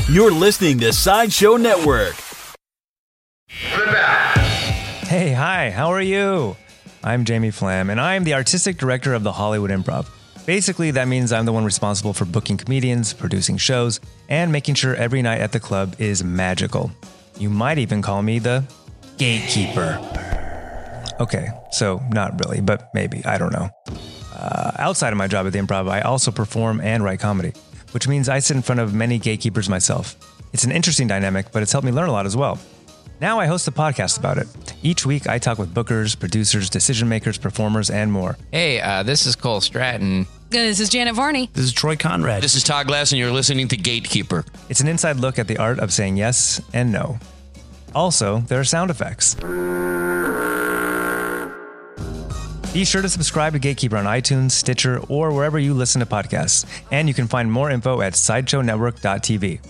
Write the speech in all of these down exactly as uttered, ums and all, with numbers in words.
You're listening to Sideshow Network. Hey, hi, how are you? I'm Jamie Flam, and I'm the artistic director of the Hollywood Improv. Basically, that means I'm the one responsible for booking comedians, producing shows, and making sure every night at the club is magical. You might even call me the gatekeeper. Okay, so not really, but maybe, I don't know. Uh, outside of my job at the Improv, I also perform and write comedy, which means I sit in front of many gatekeepers myself. It's an interesting dynamic, but it's helped me learn a lot as well. Now I host a podcast about it. Each week, I talk with bookers, producers, decision makers, performers, and more. Hey, uh, this is Cole Stratton. This is Janet Varney. This is Troy Conrad. This is Todd Glass, and you're listening to Gatekeeper. It's an inside look at the art of saying yes and no. Also, there are sound effects. Be sure to subscribe to Gatekeeper on iTunes, Stitcher, or wherever you listen to podcasts. And you can find more info at sideshow network dot t v.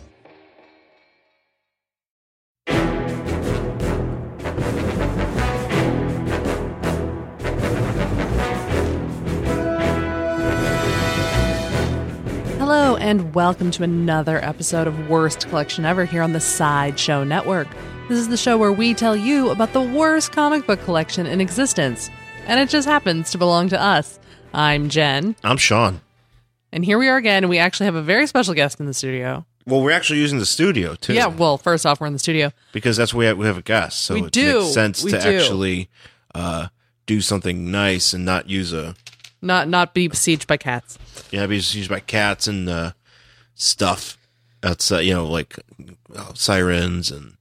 Hello, and welcome to another episode of Worst Collection Ever here on the Sideshow Network. This is the show where we tell you about the worst comic book collection in existence. And it just happens to belong to us. I'm Jen. I'm Sean. And here we are again, and we actually have a very special guest in the studio. Well, we're actually using the studio, too. Yeah, well, first off, we're in the studio. Because that's where we have, we have a guest, so We it do. makes sense We to do. actually uh, do something nice and not use a... Not not be besieged by cats. Yeah, be used by cats and uh, stuff. That's, uh, you know, like uh, sirens and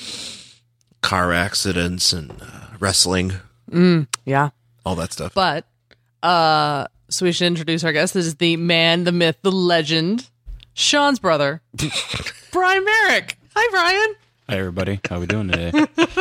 car accidents and uh, wrestling. Mm, yeah. All that stuff. But, uh, so we should introduce our guest. This is the man, the myth, the legend, Sean's brother, Brian Merrick. Hi, Brian. Hi, everybody. How we doing today?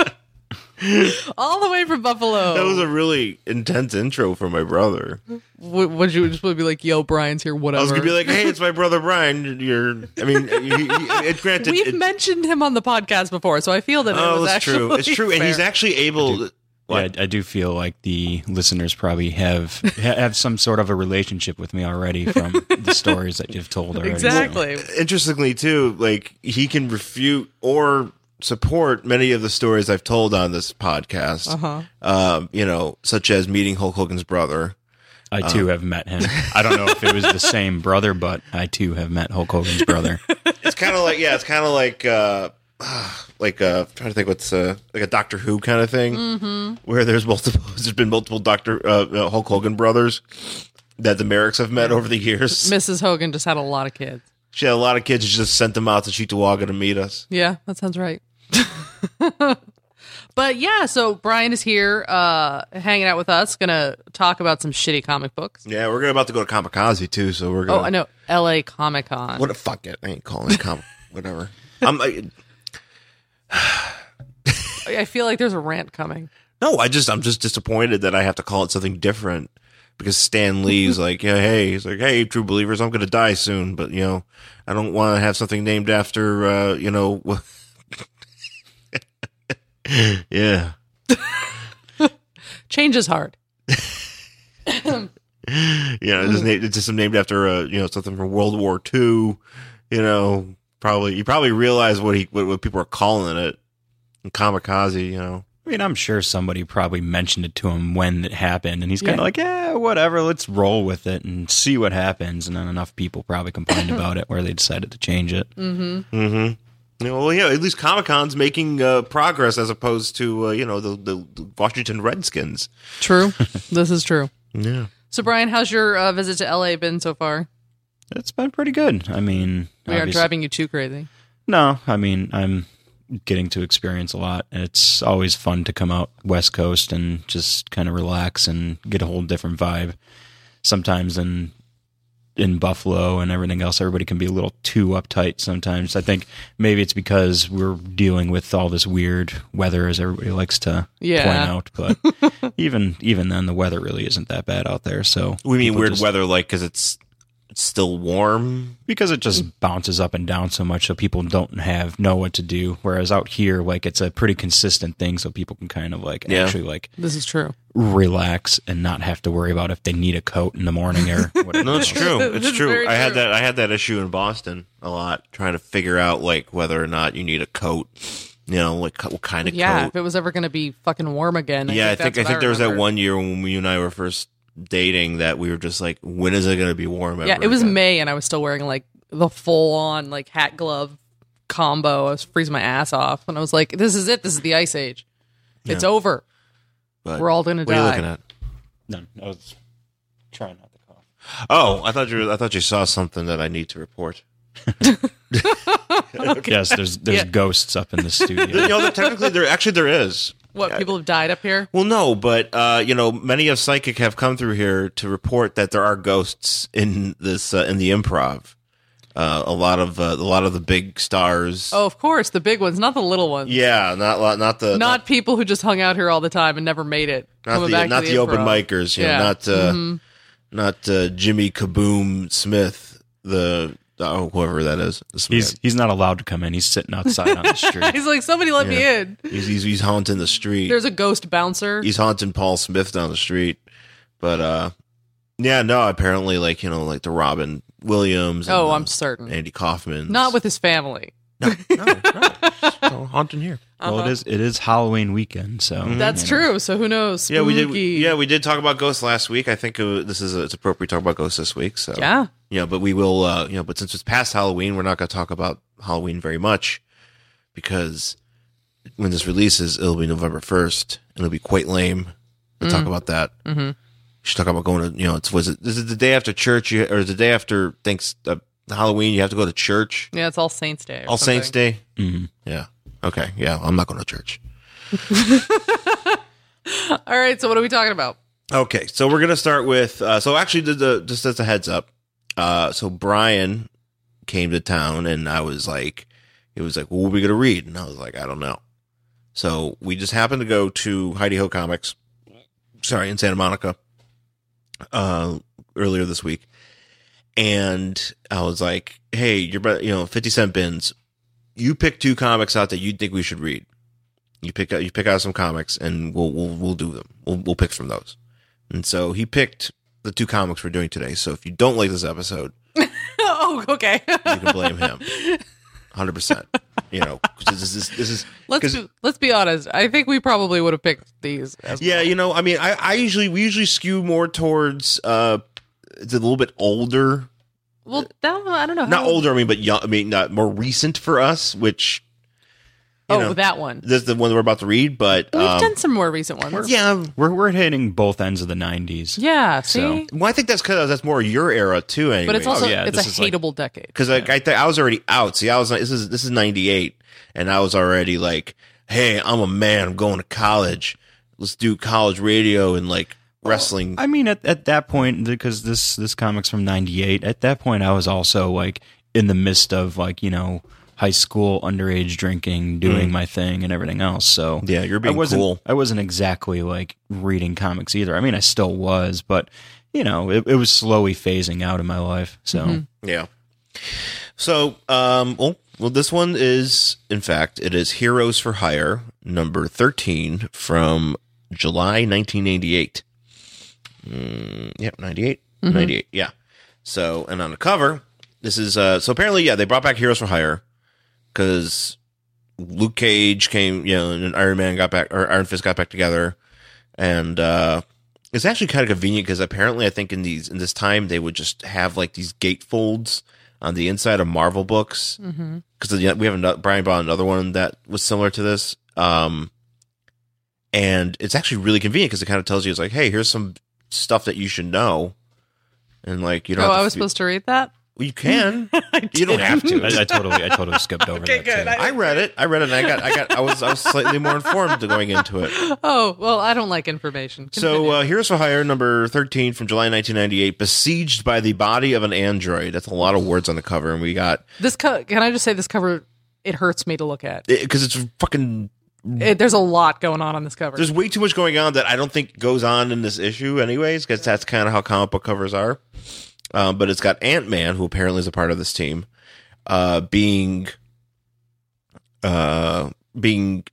All the way from Buffalo. That was a really intense intro for my brother. W- would you just be like, yo, Brian's here, whatever? I was going to be like, hey, it's my brother Brian. You're, I mean, he, he, it, granted. We've it, mentioned him on the podcast before, so I feel that it Oh, was it's actually true. It's true. And he's fair. actually able... Yeah, I, I do feel like the listeners probably have have some sort of a relationship with me already from the stories that you've told already. Exactly. Interestingly, too, like he can refute or support many of the stories I've told on this podcast. Uh-huh. Um, you know, such as meeting Hulk Hogan's brother. I too have met him. I don't know if it was the same brother, but I too have met Hulk Hogan's brother. It's kind of like, yeah, it's kind of like, uh, like uh, trying to think what's uh, like a Doctor Who kind of thing, Mm-hmm. where there's multiple, there's been multiple Doctor uh, Hulk Hogan brothers that the Merricks have met over the years. Missus Hogan just had a lot of kids. She had a lot of kids. She just sent them out to Cheektowaga to meet us. Yeah, that sounds right. But yeah, so Brian is here uh, hanging out with us, going to talk about some shitty comic books. Yeah, we're gonna about to go to Kamikaze too, so we're gonna. Oh, I know. L A Comic Con. What a fuck it! I ain't calling it comic. Whatever. I'm. I, I feel like there's a rant coming. no, I just I'm just disappointed that I have to call it something different because Stan Lee's like, yeah, hey, he's like, hey, true believers, I'm gonna die soon, but you know, I don't want to have something named after, uh, you know. Yeah. Change is hard. Yeah, it's just, named, it's just named after uh, you know, something from World War Two. You know, probably you probably realize what he what, what people are calling it. Kamikaze, you know. I mean, I'm sure somebody probably mentioned it to him when it happened, and he's kind of Yeah. like, yeah, whatever, let's roll with it and see what happens. And then enough people probably complained about it where they decided to change it. Mm-hmm. Mm-hmm. You know, well, yeah, at least Comic-Con's making uh, progress as opposed to, uh, you know, the, the, the Washington Redskins. True. This is true. Yeah. So, Brian, how's your uh, visit to L A been so far? It's been pretty good. I mean, We aren't obviously- driving you too crazy. No, I mean, I'm getting to experience a lot. It's always fun to come out West Coast and just kind of relax and get a whole different vibe. Sometimes in in Buffalo and everything else, everybody can be a little too uptight sometimes. I think maybe it's because we're dealing with all this weird weather, as everybody likes to Yeah. point out. But even even then, the weather really isn't that bad out there. So We mean people weird just- weather, like, because it's it's still warm. Because it just bounces up and down so much, so people don't have know what to do. Whereas out here, like it's a pretty consistent thing, so people can kind of like Yeah. actually like This is true. relax and not have to worry about if they need a coat in the morning or whatever. No, it's true. It's That's true. very I had true. that. I had that issue in Boston a lot, trying to figure out like whether or not you need a coat. You know, like what kind of Yeah, coat. if it was ever going to be fucking warm again. yeah, I I think think I think there was that remember. one year when you and I were first dating that we were just like, when is it going to be warm? Ever Yeah, it was again? May, and I was still wearing like the full on like hat glove combo. I was freezing my ass off, and I was like, "This is it. This is the ice age. It's Yeah. over. But We're all gonna what are you die." looking at? None. I was trying not to cough. Oh, I thought you. I thought you saw something that I need to report. Yes, there's there's Yeah. ghosts up in the studio. You know, that technically, there actually there is. What people have died up here? Well, no, but uh, you know, many of Psychic have come through here to report that there are ghosts in this uh, in the Improv. Uh, a lot of uh, a lot of the big stars. Oh, of course, the big ones, not the little ones. yeah, not lo- not the Not people who just hung out here all the time and never made it. not coming the back not to the, open improv. micers. You Yeah. know, not uh, Mhm. not uh, Jimmy Kaboom Smith, the oh whoever that is. The Smith. He's he's not allowed to come in. He's sitting outside on the street. He's like, somebody let me Yeah. in. he's, he's he's haunting the street. There's a ghost bouncer. He's haunting Paul Smith down the street. But uh, yeah, no, apparently, like you know, like the Robin Williams. and Oh, the I'm certain. Andy Kaufman. Not with his family. no, no, no. So, haunting here. Well, it is it is Halloween weekend, so Mm-hmm. That's you know. true. So who knows? Yeah, we did. Spooky. Yeah, we did talk about ghosts last week. I think uh, this is it's appropriate to talk about ghosts this week. So Yeah. you know, but we will. Uh, you know, but since it's past Halloween, we're not going to talk about Halloween very much because when this releases, it'll be November first. It'll be quite lame to talk about that. Mm-hmm. You should talk about going to. You know, it's was it is it the day after church you, or the day after thanks uh, Halloween? You have to go to church. Yeah, it's All Saints Day. or All something. Saints Day. Mhm. Yeah. Okay. Yeah, I'm not going to church. All right. So what are we talking about? Okay, so we're gonna start with. Uh, so actually, the, the, just as a heads up, uh, so Brian came to town, and I was like, it was like, what are we gonna read? And I was like, I don't know. So we just happened to go to Heidi Ho Comics, sorry, in Santa Monica, uh, earlier this week, and I was like, hey, you're about- you know fifty cent bins. You pick two comics out that you think we should read. You pick out you pick out some comics, and we'll we'll we'll do them. We'll we'll pick from those. And so he picked the two comics we're doing today. So if you don't like this episode, Oh, okay. you can blame him, hundred percent. You know, 'cause this is this is let's 'cause- be, let's be honest. I think we probably would have picked these. As yeah. well. You know, I mean, I I usually we usually skew more towards uh, it's a little bit older, Well, that, I don't know. not how- older. I mean, but young. I mean, not more recent for us, which you Oh, know, that one. this is the one that we're about to read. But We've um, done some more recent ones. yeah. We're we're hitting both ends of the nineties. Yeah. See, So- Well, I think that's because that's more your era too. Anyway, but it's also Oh, yeah, it's this a is like- hateable decade. because like I, th- I was already out. See, I was this is this is ninety-eight, and I was already like, hey, I'm a man. I'm going to college. Let's do college radio and like wrestling. I mean, at at that point, because this this comic's from ninety-eight. At that point, I was also like in the midst of like you know high school underage drinking, doing my thing, and everything else. So Yeah, you're being I wasn't, cool. I wasn't exactly like reading comics either. I mean, I still was, but you know, it, it was slowly phasing out in my life. So Yeah. So, um, well, well, this one is, in fact, it is Heroes for Hire, number thirteen from July nineteen eighty-eight. Mm, yep, ninety-eight. ninety-eight, yeah. So, and on the cover, this is, uh, so apparently, yeah, they brought back Heroes for Hire because Luke Cage came, you know, and Iron Man got back, or Iron Fist got back together. And, uh, it's actually kind of convenient because apparently I think in these, in this time, they would just have like these gatefolds on the inside of Marvel books. Because we have another, Brian bought another one that was similar to this. Um, and it's actually really convenient because it kind of tells you, it's like, hey, here's some stuff that you should know. And like, you don't Oh, have to I was fe- supposed to read that. Well, you can. You don't have to. I, I totally, I totally skipped over Okay, that. good. too. I read it. I read it, and I got, I got, I was, I was slightly more informed going into it. Oh, well, I don't like information. So, Continue. uh, Heroes for Hire, number thirteen from July nineteen ninety-eight, besieged by the body of an android. That's a lot of words on the cover, and we got this co- can I just say this cover? It hurts me to look at. because it's fucking. It, there's a lot going on on this cover. There's way too much going on that I don't think goes on in this issue, anyways. Because that's kind of how comic book covers are. Uh, but it's got Ant-Man, who apparently is a part of this team, uh, being uh, being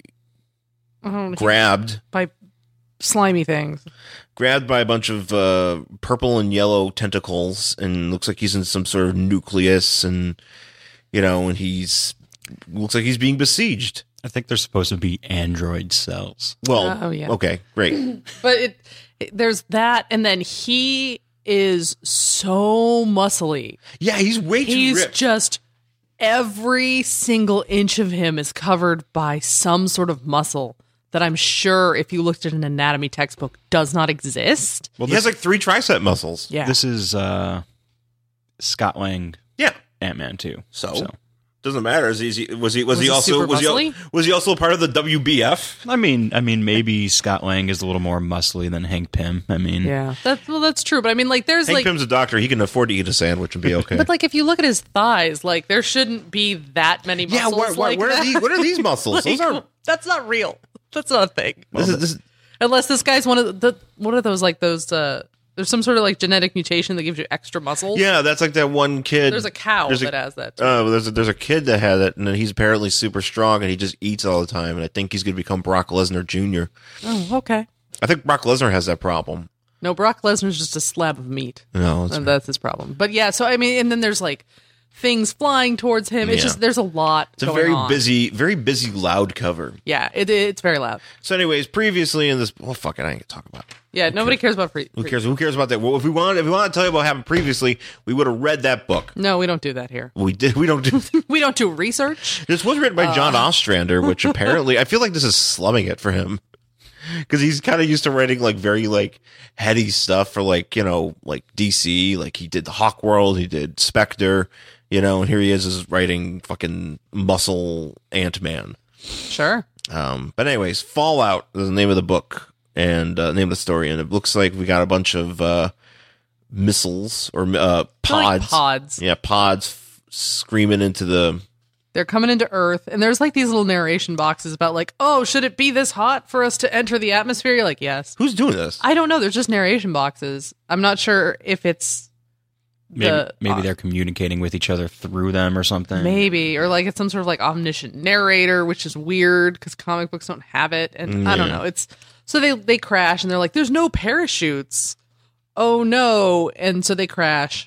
Oh, grabbed by slimy things. grabbed by a bunch of uh, purple and yellow tentacles, and looks like he's in some sort of nucleus, and you know, and he's looks like he's being besieged. I think they're supposed to be android cells. Well, Uh, oh, yeah. okay, great. But it, it there's that, and then he is so muscly. Yeah, he's way too He's ripped. just every single inch of him is covered by some sort of muscle that I'm sure if you looked at an anatomy textbook does not exist. Well, he has like three tricep muscles. Yeah. This is uh, Scott Lang Yeah. Ant-Man too. So, doesn't matter. Is he, is he was he was, Was he he also super was he, al- muscly? was he also a part of the W B F? I mean, I mean, maybe Scott Lang is a little more muscly than Hank Pym. I mean, Yeah. That's well that's true, but I mean like there's Hank like Pym's a doctor. He can afford to eat a sandwich and be okay. but like if you look at his thighs, like there shouldn't be that many yeah, muscles. where, where, like where are that. these? What are these muscles? Like, Those are. that's not real. That's not a thing. This is, this is, Unless this guy's one of the what are those like those uh there's some sort of like genetic mutation that gives you extra muscles. yeah, that's like that one kid. There's a cow There's a- that has that. Too. Uh, there's a, there's a kid that had it, and then he's apparently super strong, and he just eats all the time. And I think he's going to become Brock Lesnar Junior oh, okay. I think Brock Lesnar has that problem. No, Brock Lesnar's just a slab of meat. No, that's And that's his problem. But yeah, so I mean, and then there's like things flying towards him. It's Yeah. just there's a lot. it's a going very on. busy, very busy, loud cover. Yeah, it, it's very loud. So, anyways, previously in this, well, fuck it, I ain't gonna talk about it. Yeah, nobody cares about free. Who cares? Who cares about that? Well, if we want, if we want to tell you about what happened previously, we would have read that book. No, we don't do that here. We did. We don't do. We don't do research. This was written by Uh. John Ostrander, which apparently I feel like this is slumming it for him because he's kind of used to writing like very like heady stuff for like you know like D C. Like he did the Hawk World, he did Spectre, you know, and here he is is writing fucking muscle Ant-Man. Sure. Um, but anyways, Fallout is the name of the book and uh, name of the story, and it looks like we got a bunch of uh, missiles or uh, They're like pods. pods. Yeah, pods f- screaming into the. They're coming into Earth, and there's like these little narration boxes about like, oh, should it be this hot for us to enter the atmosphere? You're like, yes. Who's doing this? I don't know. There's just narration boxes. I'm not sure if it's maybe the- maybe uh, they're communicating with each other through them or something. maybe, or like it's some sort of like omniscient narrator, which is weird because comic books don't have it, and I don't Yeah. know. It's so they they crash, and they're like, there's no parachutes. Oh no! And so they crash,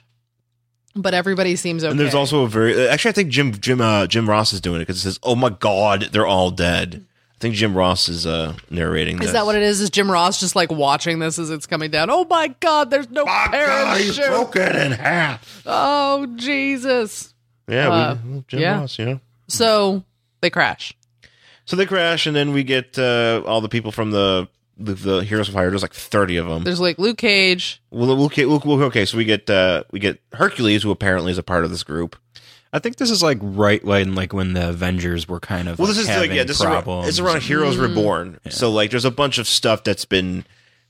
but everybody seems okay. And there's also a very actually I think Jim Jim uh, Jim Ross is doing it because it says, "Oh my God, they're all dead." I think Jim Ross is uh, narrating. Is that what it is? Is Jim Ross just like watching this as it's coming down? Oh my God! There's no parachute. broken in half. Oh Jesus! Yeah, Uh, we, Jim yeah. Ross. You know. So they crash. So they crash, and then we get uh, all the people from the the, the Heroes of Fire. There's like thirty of them. There's like Luke Cage. Well, okay, well, well, okay, so we get uh, we get Hercules, who apparently is a part of this group. I think this is like right when like when the Avengers were kind of Well, like, this is like having yeah, this is around, problems. it's around Heroes Mm. Reborn. So like, there's a bunch of stuff that's been,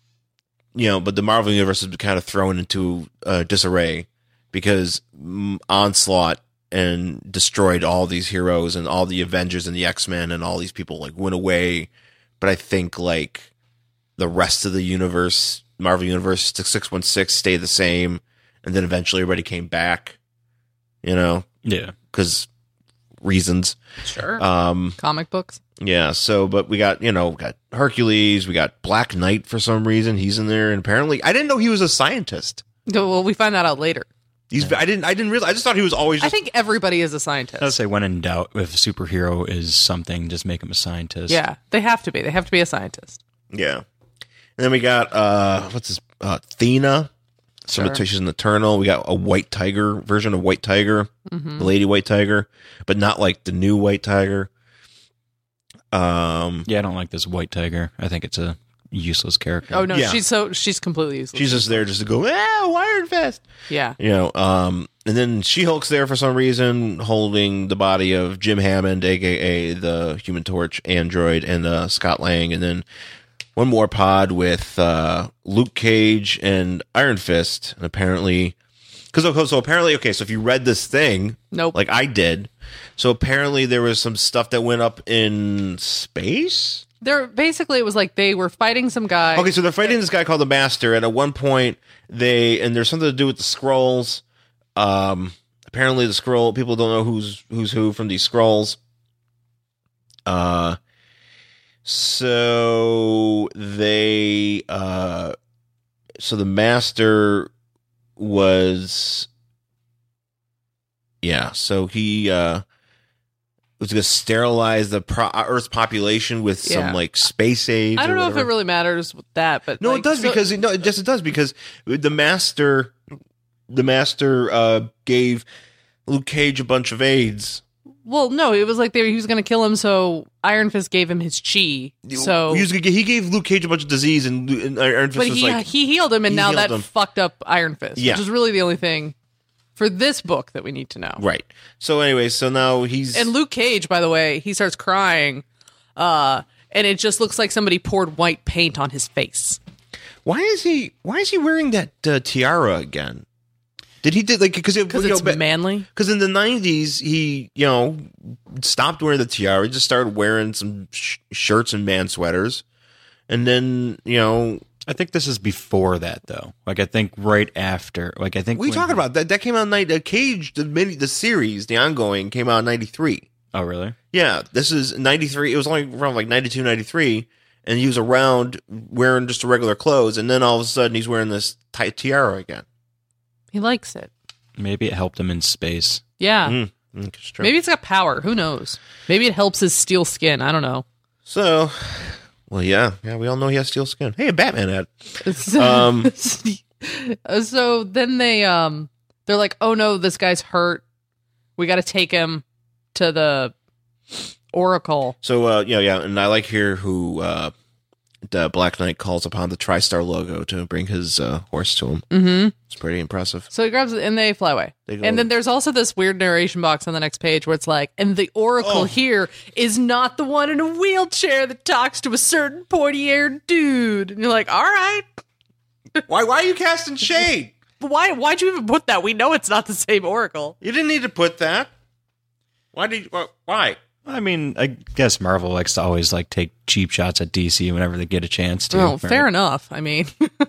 you know, but the Marvel universe has been kind of thrown into uh, disarray because mm, Onslaught and destroyed all these heroes and all the Avengers and the X-Men and all these people like went away. But I think like the rest of the universe, Marvel universe, six one six stayed the same, and then eventually everybody came back. You know, Yeah. because reasons. Sure. Um, Comic books. yeah. So, but we got you know we got Hercules, we got Black Knight for some reason. He's in there, and apparently I didn't know he was a scientist. Well, we find that out later. He's I didn't I didn't realize. I just thought he was always. I Just, think everybody is a scientist. I'd say when in doubt, if a superhero is something, just make him a scientist. Yeah, they have to be. They have to be a scientist. yeah. And then we got uh what's this uh Athena. Some Sure. she's an Eternal. We got a White Tiger version of White Tiger, Mm-hmm. the Lady White Tiger, but not like the new White Tiger. Um, Yeah, I don't like this White Tiger. I think it's a useless character. Oh no, Yeah. she's so she's completely useless. she's just there just to go, ah, Iron Fist. yeah. You know, um, and then She-Hulk's there for some reason, holding the body of Jim Hammond, aka the Human Torch android, and uh, Scott Lang, and then one more pod with uh, Luke Cage and Iron Fist. And apparently, because so apparently, okay, so if you read this thing, Nope. like I did, so apparently there was some stuff that went up in space. They're basically it was like they were fighting some guy. Okay, so they're fighting this guy called the Master, and at one point they and there's something to do with the scrolls. Um, apparently the scroll people don't know who's who's who from these scrolls. Uh, so they uh, so the Master was yeah. So he uh. was going to sterilize the pro- Earth's population with Yeah. some like space age. I don't or know if it whatever. really matters with that, but No, like, it does so- because no, it just it does because the master, the master uh, gave Luke Cage a bunch of AIDS. well, no, it was like they, he was going to kill him, so Iron Fist gave him his chi. So, he, was, he gave Luke Cage a bunch of disease, and, and Iron Fist but was he like, he healed him, and he now healed that him. fucked up Iron Fist, Yeah. which is really the only thing for this book that we need to know. right. So anyway, so now he's And Luke Cage, by the way, he starts crying, uh, and it just looks like somebody poured white paint on his face. why is he why is he wearing that uh, tiara again? Did he did like because it, Because you know, it's but- manly. Because in the nineties, he, you know, stopped wearing the tiara. He just started wearing some sh- shirts and man sweaters. And then, you know, I think this is before that, though. Like, I think right after. Like, I think. what are you when- talking about? That that came out in night. Uh, Cage, the mini, the series, the ongoing, came out in ninety-three. Oh, really? Yeah, this is ninety-three. It was only around like ninety-two, ninety-three. And he was around wearing just regular clothes. And then all of a sudden, he's wearing this tight tiara again. He likes it. Maybe it helped him in space. Yeah. Mm, mm, it's true. Maybe it's got power. Who knows? Maybe it helps his steel skin. I don't know. So, well, yeah. Yeah, we all know he has steel skin. Hey, a Batman ad. So, Um, so then they um they're like, oh no, this guy's hurt. We got to take him to the Oracle. So, uh, yeah, yeah, and I like here who uh, the Black Knight calls upon the TriStar logo to bring his uh, horse to him. Mm-hmm. It's pretty impressive. So he grabs it and they fly away. They go- And then there's also this weird narration box on the next page where it's like, and the Oracle Oh. here is not the one in a wheelchair that talks to a certain pointy-eared dude. And you're like, all right. Why? Why are you casting shade? But why, why'd you even put that? We know it's not the same Oracle. You didn't need to put that. Why did? You, why? I mean, I guess Marvel likes to always like take cheap shots at D C whenever they get a chance to. Oh, right? fair enough. I mean,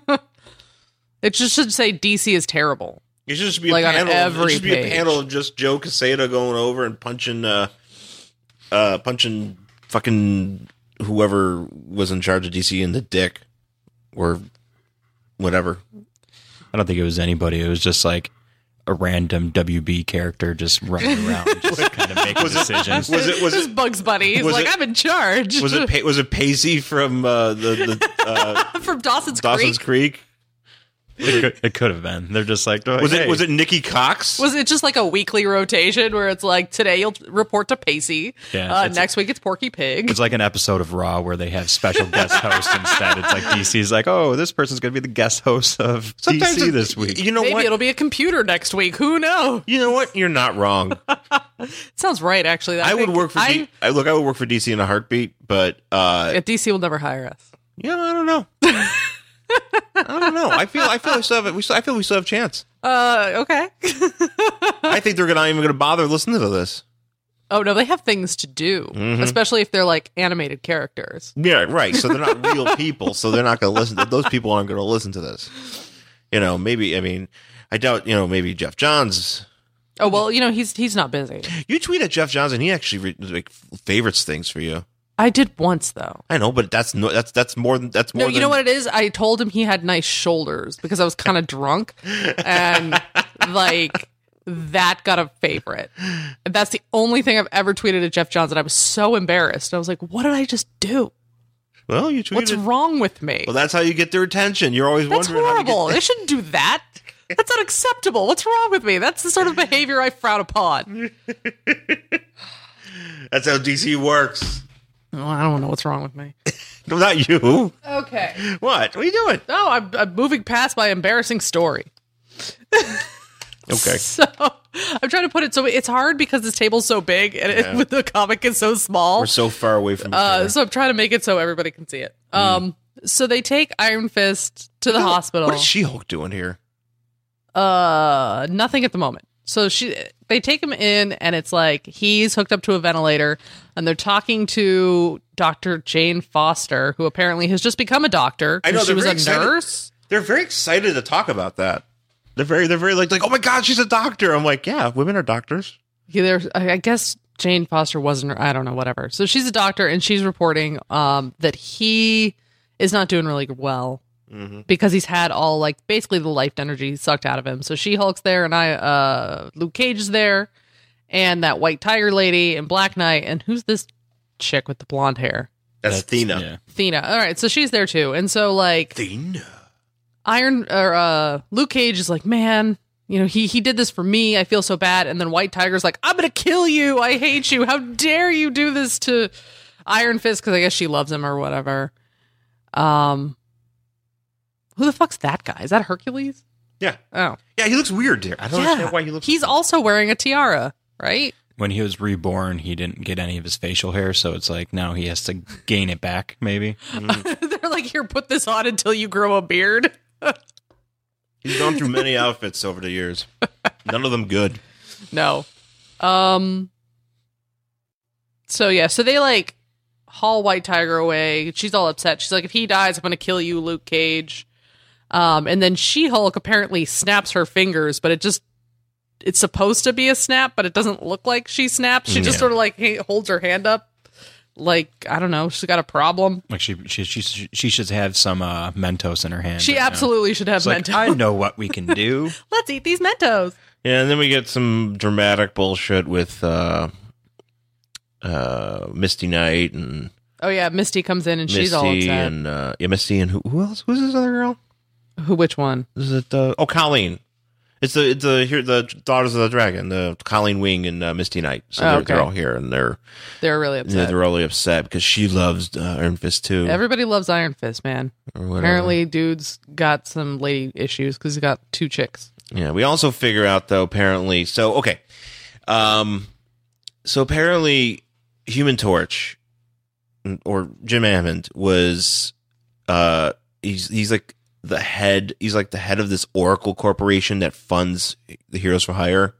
it just should say D C is terrible. It should just be Like a on panel. every it should be a page. panel of just Joe Quesada going over and punching, uh, uh, punching fucking whoever was in charge of D C in the dick, or whatever. I don't think it was anybody. It was just like a random W B character just running around, just kind of making decisions. Was it? Was This it? Bugs Bunny. He's was like, it- I'm in charge. Was it? Pa- was it Pacey from uh, the the uh, From Dawson's, Dawson's Creek? Creek? It could, it could have been. They're just like, oh, Was hey. it? Was it Nikki Cox? Was it just like a weekly rotation where it's like, today you'll report to Pacey. Yeah, uh, it's- next week it's Porky Pig. It's like an episode of Raw where they have special guest hosts instead. It's like D C's like, oh, this person's going to be the guest host of Sometimes D C it- this week. You know Maybe what? it'll be a computer next week. Who knows? You know what? You're not wrong. Sounds right, actually. I would think- work for I, D- I, look. I would work for D C in a heartbeat, but uh, yeah, D C will never hire us. yeah, I don't know. I don't know. I feel. I feel. I still have. We still, I feel we still have a chance. Uh, okay. I think they're not even going to bother listening to this. Oh, no, they have things to do, Mm-hmm. especially if they're like animated characters. Yeah, right. So they're not real people. So they're not going to listen. to Those people aren't going to listen to this. You know, maybe. I mean, I doubt. You know, maybe Jeff Johns. Oh, well, you know, he's he's not busy. You tweet at Jeff Johns, and he actually re- like favorites things for you. I did once, though. I know, but that's no. That's that's more than that's more. No, you than, know what it is? I told him he had nice shoulders because I was kind of drunk, and like that got a favorite. And that's the only thing I've ever tweeted at Jeff Johns, and I was so embarrassed. I was like, "What did I just do? Well, you tweeted. What's wrong with me? Well, that's how you get their attention. You're always That's wondering. How horrible. to They get shouldn't do that. That's unacceptable. What's wrong with me? That's the sort of behavior I frown upon." That's how D C works. Oh, I don't know what's wrong with me. No, not you. Okay. What? What are you doing? No, I'm, I'm moving past my embarrassing story. Okay. So I'm trying to put it so it's hard because this table's so big and it, with the comic is so small. We're so far away from each Uh, other. so I'm trying to make it so everybody can see it. Um, so they take Iron Fist to the hospital. What is She-Hulk doing here? Uh, nothing at the moment. so she they take him in, and it's like he's hooked up to a ventilator, and they're talking to Doctor Jane Foster, who apparently has just become a doctor. I know, she they're was very a excited. nurse. They're very excited to talk about that. They're very, they're very like, like, oh my God, she's a doctor. I'm like, yeah, women are doctors. Yeah, there, I I guess Jane Foster wasn't. I don't know, whatever. So she's a doctor, and she's reporting um, that he is not doing really well. Mm-hmm. Because he's had all, like, basically the life energy sucked out of him. So She-Hulk's there, and I, uh, Luke Cage is there, and that White Tiger lady, and Black Knight, and who's this chick with the blonde hair? That's, That's Thena. Yeah. Thena. All right, so she's there too. And so, like, Thena. Iron, or, uh, Luke Cage is like, man, you know, he, he did this for me. I feel so bad. And then White Tiger's like, I'm gonna kill you. I hate you. How dare you do this to Iron Fist? Because I guess she loves him or whatever. Um... Who the fuck's that guy? Is that Hercules? Yeah. Oh. Yeah, he looks weird, dear. I don't Yeah. understand why he looks He's also wearing a tiara, right? When he was reborn, he didn't get any of his facial hair, so it's like now he has to gain it back, maybe. They're like, here, put this on until you grow a beard. He's gone through many outfits over the years. None of them good. No. Um. So, yeah, so they, like, haul White Tiger away. She's all upset. She's like, if he dies, I'm going to kill you, Luke Cage. Um, and then She-Hulk apparently snaps her fingers, but it just, it's supposed to be a snap, but it doesn't look like she snaps. She just Yeah. sort of like ha- holds her hand up. Like, I don't know, she's got a problem. Like she she she, she should have some uh, Mentos in her hand. She right now. absolutely should have It's like, Mentos. I know what we can do. Let's eat these Mentos. Yeah, and then we get some dramatic bullshit with uh, uh, Misty Knight and Oh yeah, Misty comes in and Misty she's all upset. and uh, yeah, Misty and who, who else? Who's this other girl? Who? Which one? Is it uh, oh Colleen? It's the it's the here the Daughters of the Dragon, the Colleen Wing and uh, Misty Knight. So Oh, they're, okay. they're all here and they're They're really yeah, upset. they're really upset because she loves uh, Iron Fist too. Everybody loves Iron Fist, man. or whatever. Apparently, dude's got some lady issues because he's got two chicks. Yeah, we also figure out though apparently. So okay, um, so apparently Human Torch or Jim Hammond was uh he's he's like the head he's like the head of this Oracle corporation that funds the Heroes for Hire,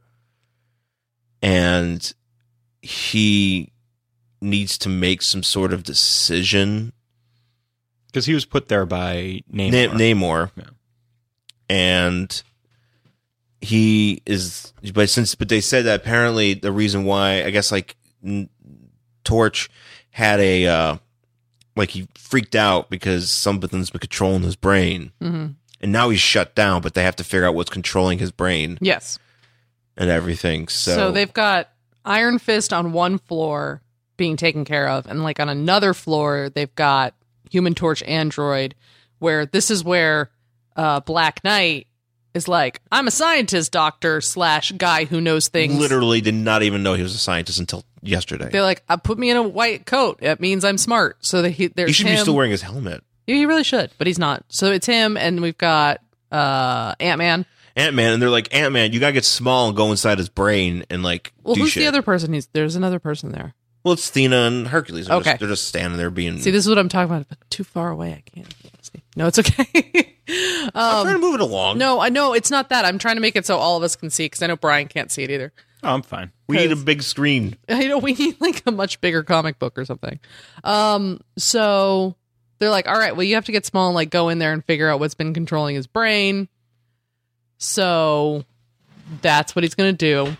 and he needs to make some sort of decision Because he was put there by Namor. Na- Namor. Yeah. And he is, but since, but they said that apparently the reason why, I guess like n- Torch had a, uh, like he freaked out because something's been controlling his brain. Mm-hmm. And now he's shut down, but they have to figure out what's controlling his brain Yes. and everything. So, So they've got Iron Fist on one floor being taken care of, and like on another floor, they've got Human Torch Android, where this is where uh, Black Knight is like, I'm a scientist doctor slash guy who knows things. literally did not even know he was a scientist until yesterday. They're like, uh, put me in a white coat. That means I'm smart. So they, he, there's He should him. be still wearing his helmet. Yeah, he really should, but he's not. So it's him, and we've got uh, Ant-Man. Ant-Man, and they're like, Ant-Man, you gotta get small and go inside his brain and like Well, do who's shit. the other person? He's There's another person there. Well, it's Thena and Hercules. They're Okay. Just, they're just standing there being. See, this is what I'm talking about, but too far away. I can't see. No, it's okay. I'm trying to move it along. No, I know it's not that. I'm trying to make it so all of us can see, because I know Brian can't see it either. Oh, I'm fine. we need a 'cause- big screen. I know we need like a much bigger comic book or something. Um, so they're like, all right, well, you have to get small and like go in there and figure out what's been controlling his brain. So that's what he's gonna do.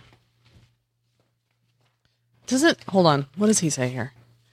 Doesn't hold on. What does he say here?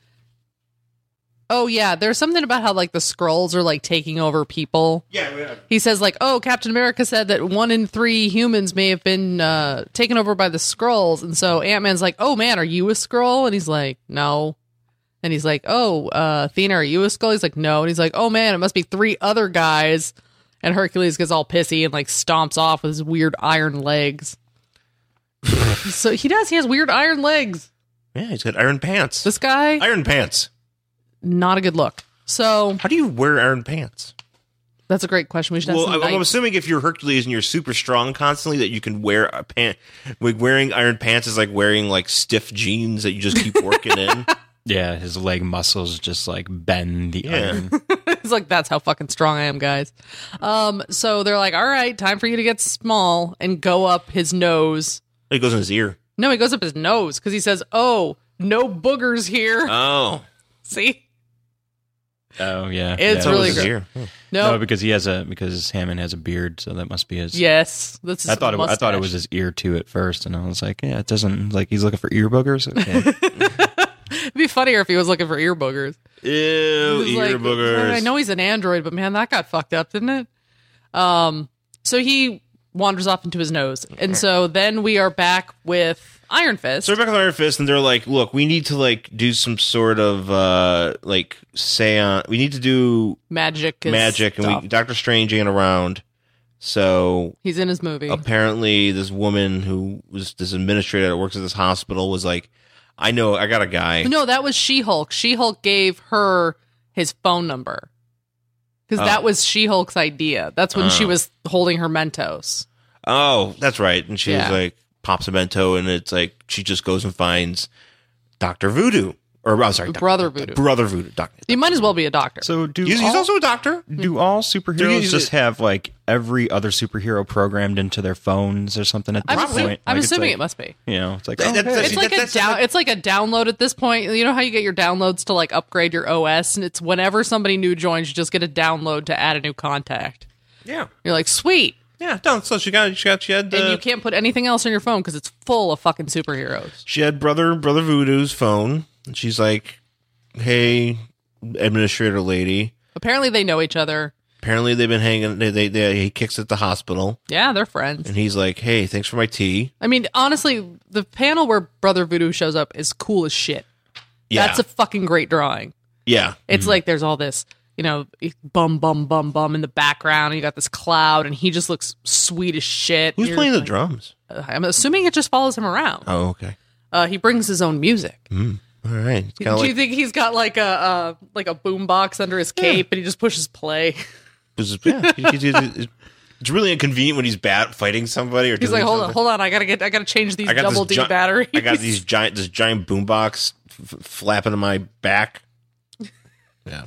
Oh yeah, there's something about how like the Skrulls are like taking over people. Yeah, yeah. He says like, oh, Captain America said that one in three humans may have been uh, taken over by the Skrulls. And so Ant-Man's like, oh man, are you a Skrull? And he's like, no. And he's like, oh, uh, Thena, are you a Skrull? He's like, no. And he's like, oh man, it must be three other guys. And Hercules gets all pissy and like stomps off with his weird iron legs. So he does. He has weird iron legs. Yeah, he's got iron pants. This guy, Iron pants. not a good look. So How do you wear iron pants? that's a great question. We should have Well, some I'm, I'm knights. assuming if you're Hercules and you're super strong constantly, that you can wear a pant. Like wearing iron pants is like wearing like stiff jeans that you just keep working in. Yeah, his leg muscles just like bend the Yeah. iron. It's like, that's how fucking strong I am, guys. Um, so they're like, all right, time for you to get small and go up his nose. He goes in his ear. No, he goes up his nose because he says, "Oh, no boogers here." Oh. See? Oh yeah, It's yeah. really his great. ear. Hmm. No, No, because he has a because Hammond has a beard, so that must be his. yes, that's his I thought it, I thought it mustache. was his ear too at first, and I was like, yeah, it doesn't like he's looking for ear boogers. Okay. It'd be funnier if he was looking for ear boogers. Ew, It was ear like- boogers. I know he's an android, but man, that got fucked up, didn't it? Um, so he wanders off into his nose, and so then we are back with Iron Fist. So we're back with Iron Fist, and they're like, "Look, we need to like do some sort of uh like seance. We need to do magic, is magic, and we stuff. Doctor Strange ain't around, so He's in his movie. apparently this woman who was this administrator that works at this hospital was like, I know, I got a guy. No, that was She-Hulk. She-Hulk gave her his phone number because Oh. that was She-Hulk's idea. That's when she Oh. was holding her Mentos. Oh, that's right. And she Yeah. was like, pops a bento, and it's like she just goes and finds Doctor Voodoo, or I'm sorry, Brother Doctor- Voodoo. Brother Voodoo. Doctor. You might as well be a doctor. So do He's, all, he's also a doctor. do all superheroes you- just have like every other superhero programmed into their phones or something at this I'm, point? assu- I'm Like, it's assuming like, it must be. You know, it's like That- oh, that's- hey. It's See, like that- a that's down. like- It's like a download at this point. You know how you get your downloads to like upgrade your O S, and it's whenever somebody new joins, you just get a download to add a new contact. Yeah, You're like, sweet, yeah. Don't. So she got, she got, she had, and uh, you can't put anything else on your phone because it's full of fucking superheroes. she had brother, brother Voodoo's phone, and she's like, "Hey, administrator lady." Apparently, they know each other. Apparently, they've been hanging. They, they, they, he kicks at the hospital, Yeah, they're friends. and he's like, "Hey, thanks for my tea." I mean, honestly, the panel where Brother Voodoo shows up is cool as shit. Yeah, That's a fucking great drawing. yeah. It's like there's all this, you know, bum bum bum bum in the background, and you got this cloud, and he just looks sweet as shit. Who's You're playing the like- drums? Uh, I'm assuming it just follows him around. Oh, okay. Uh, he brings his own music. All right. It's Do kind of you like think he's got like a uh, like a boom box under his cape, and he just pushes play? It's, yeah, he- he- he- it's really inconvenient when he's bat fighting somebody or He's doing like, hold on, something. hold on, I gotta get, I gotta change these I got double this D gi- batteries. I got these giant, this giant boombox f- flapping in my back. Yeah,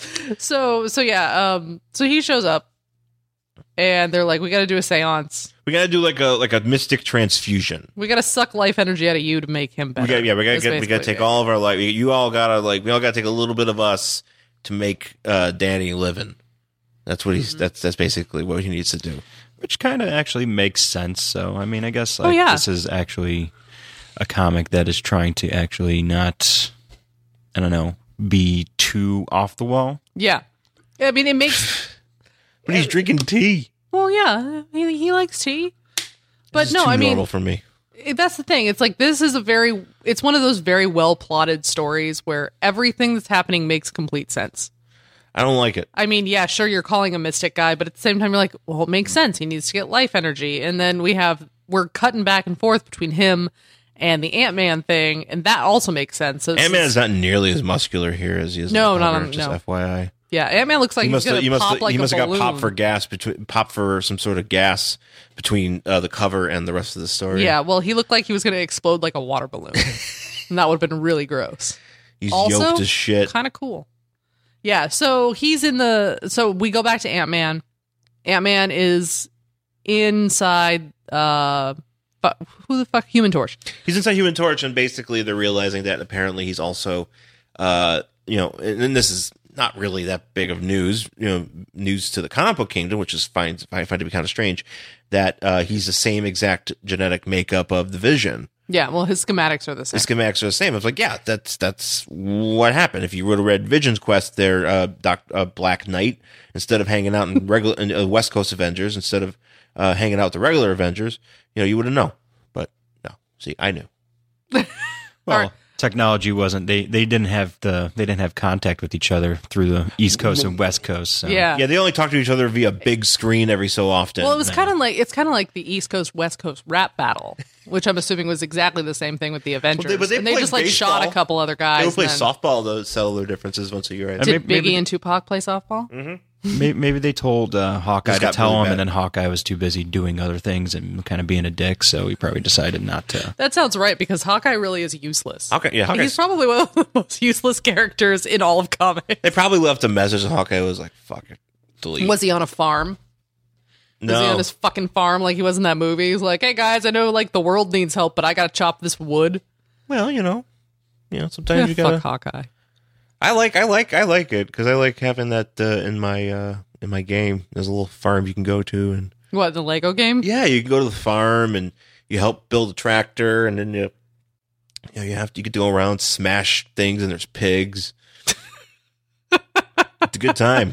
So, so yeah, um, so he shows up, and they're like, we got to do a seance. we gotta do like a like a mystic transfusion. We got to suck life energy out of you to make him better. We got yeah, we gotta That's get, we gotta basically take it. all of our life. You all gotta like, we all gotta take a little bit of us to make uh, Danny living. That's what Mm-hmm. he's. That's that's basically what he needs to do. which kind of actually makes sense. So I mean, I guess like yeah. this is actually a comic that is trying to actually not, I don't know, be too off the wall. Yeah, I mean, it makes. But he's drinking tea. Well, yeah, he he likes tea, but This is no, too I mean, normal for me. it- that's the thing. It's like this is a very. It's one of those very well plotted stories where everything that's happening makes complete sense. I don't like it. I mean, yeah, sure, you're calling a mystic guy, but at the same time, you're like, well, it makes sense. He needs to get life energy. And then we have, we're cutting back and forth between him and the Ant-Man thing, and that also makes sense. So it's- Ant Man is not nearly as muscular here as he is. No, in the not cover, on- just no. F Y I. yeah, Ant-Man looks like He he's must going have. He to must. pop have- like He a must have got balloon. popped for gas between pop for some sort of gas between uh, the cover and the rest of the story. Yeah, well, he looked like he was going to explode like a water balloon. And that would have been really gross. he's Also, yoked as shit. Kind of cool. Yeah, so he's in the. So we go back to Ant Man. Ant Man is inside. Uh, but who the fuck? Human Torch. He's inside Human Torch, and basically they're realizing that apparently he's also, uh, you know, and, and this is not really that big of news, you know, news to the comic book kingdom, which is fine. I find to be kind of strange that uh, he's the same exact genetic makeup of the Vision. Yeah, well, his schematics are the same. The schematics are the same. I was like, yeah, that's that's what happened. If you would have read Vision's quest, there, uh, Doc, uh, Black Knight, instead of hanging out in regular in, uh, West Coast Avengers, instead of uh, hanging out with the regular Avengers, you know, you would have known. But no, see, I knew. Well, right. technology wasn't they they didn't have the they didn't have contact with each other through the East Coast and West Coast. So. Yeah. Yeah, they only talk to each other via big screen every so often. Well, it was kind of like it's kind of like the East Coast West Coast rap battle, which I'm assuming was exactly the same thing with the Avengers. they- but they and they played just like shot a baseball. couple other they guys. would play and then- softball to settle their differences once a year. Right? Did Maybe- Biggie maybe- and Tupac play softball? Maybe, maybe they told uh, Hawkeye Just to got tell really him, bad. and then Hawkeye was too busy doing other things and kind of being a dick, so he probably decided not to. That sounds right because Hawkeye really is useless. Hawkeye, yeah, Hawkeye's- He's probably one of the most useless characters in all of comics. They probably left a message, and Hawkeye was like, "Fuck it, delete." Was he on a farm? Was he No. on his fucking farm like he was in that movie? He's like, hey guys, I know like the world needs help, but I gotta chop this wood. Well, you know, you know, sometimes Yeah, you gotta. fuck Hawkeye. I like, I like, I like it because I like having that uh, in my uh, in my game. There's a little farm you can go to, and What, the Lego game? yeah, you can go to the farm and you help build a tractor, and then you, you know, you have to you get to go around smash things, and there's pigs. It's a good time.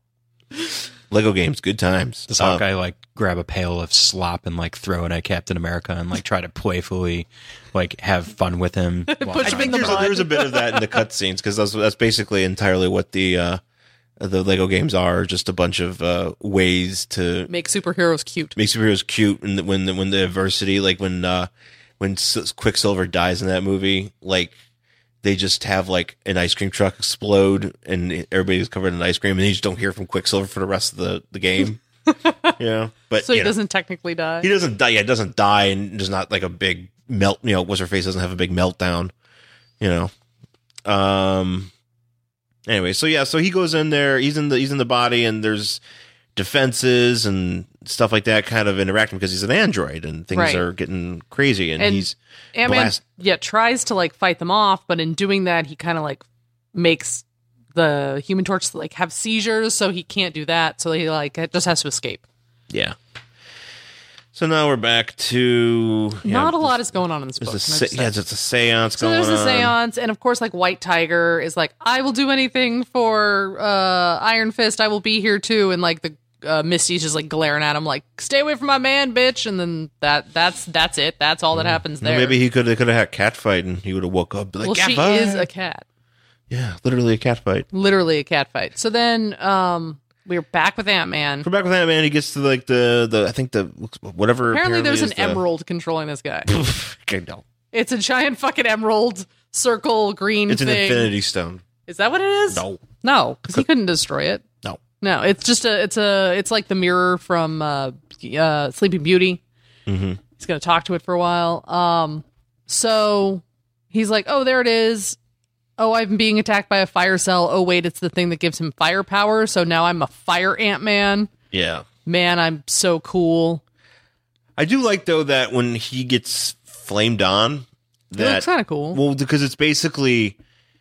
Lego games, good times. Does Uh, Hawkeye like grab a pail of slop and like throw it at Captain America and like try to playfully like have fun with him? while Push him trying in the to- there's a, mud. there's a bit of that in the cutscenes because that's that's basically entirely what the uh, the Lego games are. Just a bunch of uh, ways to Make superheroes cute. make superheroes cute, and the, when the, when the adversity, like when uh, when S- Quicksilver dies in that movie, like they just have like an ice cream truck explode, and everybody's covered in ice cream, and you just don't hear from Quicksilver for the rest of the the game. Yeah, but So he you know, doesn't technically die. he doesn't die. Yeah, doesn't die, and there's not like a big melt. You know, what's her face doesn't have a big meltdown. You know. Um. Anyway, so yeah, so he goes in there. He's in the he's in the body, and there's defenses and stuff like that, kind of interacting because he's an android, and things Right. are getting crazy, and, And he's Ant-Man, blast. yeah, tries to like fight them off, but in doing that, he kind of like makes the Human Torch like have seizures, so he can't do that. So he like just has to escape. Yeah. So now we're back to yeah, Not a lot is going on in this book. There's a can I se- just yeah, say? it's a seance So going there's a on. seance, and of course, like White Tiger is like, I will do anything for uh, Iron Fist. I will be here too. And like the uh, Misty's just like glaring at him, like, stay away from my man, bitch. And then that that's that's it. That's all that happens Well, there. maybe he could have could have had a cat fight, and he would have woke up. Be like, well, cat she fight. is a cat, yeah, literally a cat fight. literally a cat fight. So then um, we're back with Ant Man. We're back with Ant Man. He gets to like the the I think the whatever. Apparently, there's an is the- emerald controlling this guy. Okay, no. It's a giant fucking emerald circle green It's an thing. Infinity Stone. Is that what it is? No, No, because he couldn't destroy it. no. No, it's just a, it's a, it's like the mirror from uh, uh, Sleeping Beauty. Mm-hmm. He's gonna talk to it for a while. Um, so he's like, oh, there it is. Oh, I'm being attacked by a fire cell. Oh, wait, it's the thing that gives him firepower. So now I'm a fire Ant-Man. Yeah, Man, I'm so cool. I do like though that when he gets flamed on, It that looks kind of cool. well because it's basically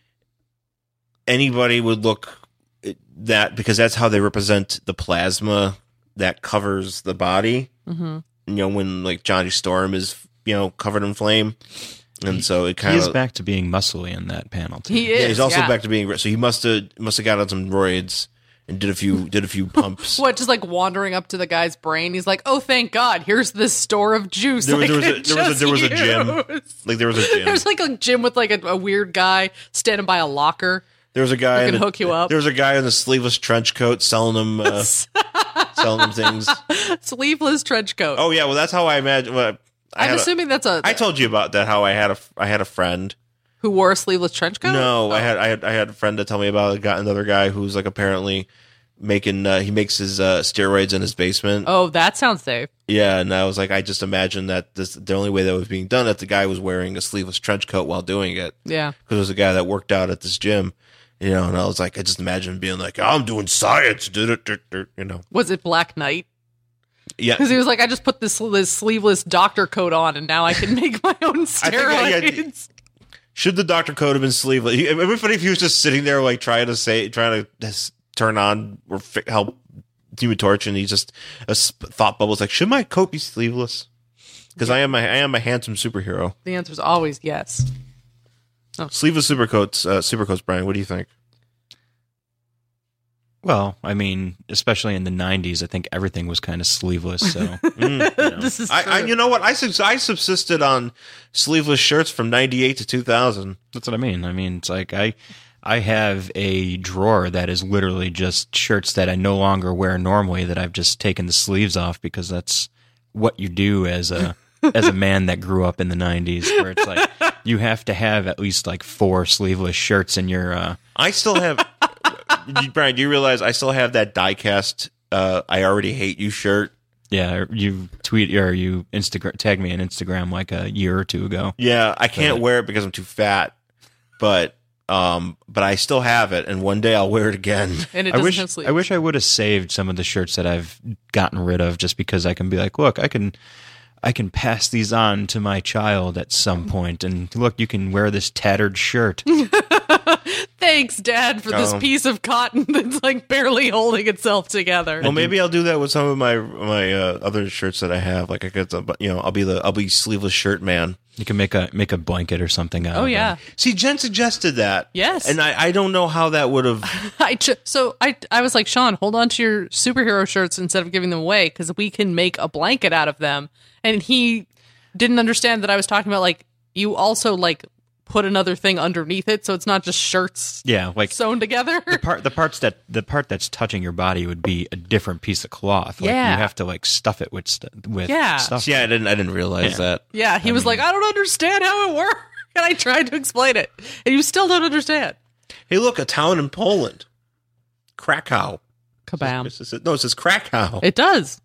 anybody would look at that because that's how they represent the plasma that covers the body. Mm-hmm. You know, when like Johnny Storm is you know covered in flame, and so it He kind is of back to being muscly in that panel too. He is. yeah he's also yeah. back to being so he must have must have got on some roids and did a few did a few pumps. What, just like wandering up to the guy's brain? He's like, "Oh, thank God! Here's this store of juice." There was- I there was could a- there was a- just there was a gym. use." Like there was a gym. There's like a gym with like a, a weird guy standing by a locker. There was a guy Who in can a- hook you up. There was a guy in a sleeveless trench coat selling them uh, selling them things. Sleeveless trench coat. Oh yeah, well that's how I imagine. Well, I I'm had a- assuming that's a I told you about that. How I had a I had a friend. who wore a sleeveless trench coat. No, I Oh. had I had I had a friend to tell me about. Got another guy who's like apparently making uh, he makes his uh, steroids in his basement. Oh, that sounds safe. Yeah, and I was like, I just imagined that this the only way that was being done that the guy was wearing a sleeveless trench coat while doing it Yeah. because it was a guy that worked out at this gym. You know, and I was like, I just imagine being like, I'm doing science, you know. Was it Black Knight? Yeah, Because he was like, I just put this, this sleeveless doctor coat on, and now I can make my own think I- yeah, steroids. should the doctor coat have been sleeveless? It would be funny if he was just sitting there, like trying to say, trying to just turn on or fi- help Human Torch, and he just a sp- thought bubbles like, should my coat be sleeveless? Because I am a, I am a handsome superhero. The answer is always yes. Sleeveless supercoats, uh, supercoats. Brian, what do you think? Well, I mean, especially in the nineties, I think everything was kind of sleeveless. So Mm. you know. This is I, I, true. you know what? I subs- I subsisted on sleeveless shirts from ninety-eight to two thousand. That's what I mean. I mean, it's like I I have a drawer that is literally just shirts that I no longer wear normally that I've just taken the sleeves off because that's what you do as a as a man that grew up in the nineties, where it's like you have to have at least like four sleeveless shirts in your uh I still have, Brian. Do you realize I still have that diecast? Uh, I already hate you shirt. yeah, you tweet or you Instagram tag me on Instagram like a year or two ago. Yeah, I can't wear it because I'm too fat, but Um, but I still have it, and one day I'll wear it again. And it I doesn't wish have sleeves. I wish I would have saved some of the shirts that I've gotten rid of, just because I can be like, look, I can I can pass these on to my child at some point, and look, you can wear this tattered shirt. Thanks, Dad, for this Oh. piece of cotton that's like barely holding itself together. Well, maybe I'll do that with some of my my uh, other shirts that I have. Like I get, the, you know, I'll be the I'll be sleeveless shirt man. You can make a make a blanket or something out Oh of yeah, See, Jen suggested that. Yes. and I, I don't know how that would have. I ch- so I I was like, Sean, hold on to your superhero shirts instead of giving them away because we can make a blanket out of them. And he didn't understand that I was talking about like you also like put another thing underneath it, so it's not just shirts Yeah, like sewn together. the part the parts that the part that's touching your body would be a different piece of cloth. Like Yeah. you have to like stuff it with st- with Yeah. stuff. Yeah, I didn't I didn't realize Yeah. that. Yeah, he was like, I don't understand how it works, and I tried to explain it, and you still don't understand. Hey, look, a town in Poland, Krakow. Kabam! It says- No, it says Krakow. It does.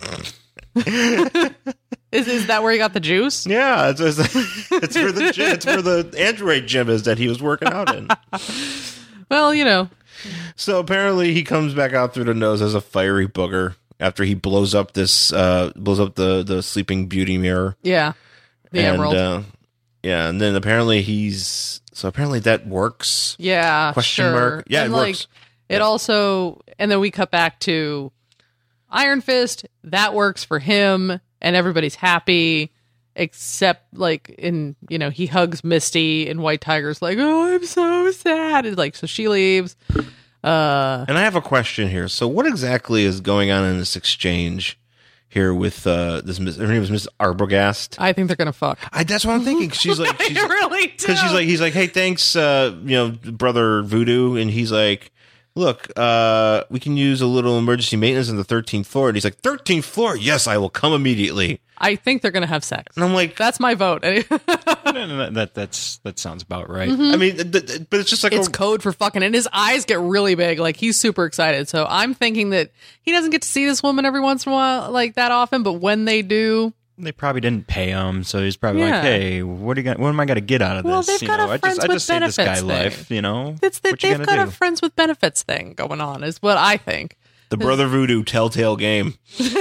is is that where you got the juice? Yeah, it's, it's, it's where the gym, it's where the Android gym is that he was working out in. Well, you know, So apparently he comes back out through the nose as a fiery booger after he blows up this uh blows up the the Sleeping Beauty mirror. yeah, the and, emerald. Uh, yeah, and then apparently he's so apparently that works. Yeah, Question sure. mark? Yeah, and it like, works. It also, and then we cut back to Iron Fist. That works for him, and everybody's happy, except like in you know he hugs Misty, and White Tiger's like, oh, I'm so sad. It's like so she leaves. Uh, And I have a question here. So what exactly is going on in this exchange here with uh this Miss her name is Miss Arbogast? I think they're gonna fuck. I, that's what I'm thinking. She's like I she's, really do. because she's like he's like, hey, thanks, uh, you know, brother Voodoo, and he's like, look, uh, we can use a little emergency maintenance on the thirteenth floor, and he's like, thirteenth floor, yes, I will come immediately. I think they're gonna have sex. And I'm like, That's my vote. that, that that's that sounds about right. I mean, th- th- but it's just like It's a, code for fucking, and his eyes get really big. Like he's super excited. So I'm thinking that he doesn't get to see this woman every once in a while, like that often. But when they do, They probably didn't pay him, so he's probably Yeah. like, "Hey, what are you gonna, what am I going to get out of this?" Well, they've you got know, a I friends just I with just saved this guy benefits thing. life, you know. it's that what you they've gonna got do? a friends with benefits thing going on. Is what I think. the brother Voodoo telltale game.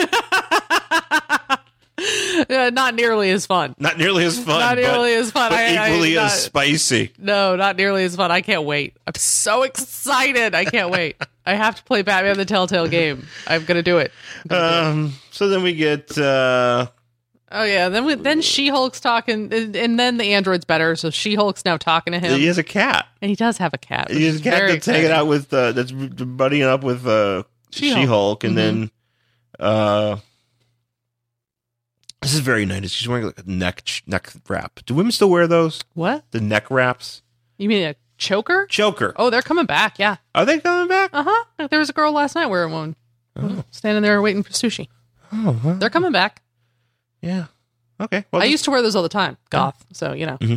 Uh, not nearly as fun. Not nearly as fun, Not nearly but, as fun. but I- I- equally not- as spicy. No, not nearly as fun. I can't wait. I'm so excited. I can't wait. I have to play Batman the Telltale game. I'm gonna do it. Um, so then we get uh, Oh yeah. Then we, then She Hulk's talking, and, and then the android's better. So She Hulk's now talking to him, he has a cat. and he does have a cat. which He has is a cat very that's hanging exciting. out with uh, that's buddying up with uh, She-Hulk. She-Hulk, and Mm-hmm. then uh, this is very nice. She's wearing like a neck neck wrap. Do women still wear those? What? The neck wraps? You mean a choker? Choker. Oh, they're coming back. Yeah. Are they coming back? Uh huh. There was a girl last night wearing one, standing there waiting for sushi. Oh, well, They're coming back. yeah. Okay. Well, I just- used to wear those all the time. Goth. So you know.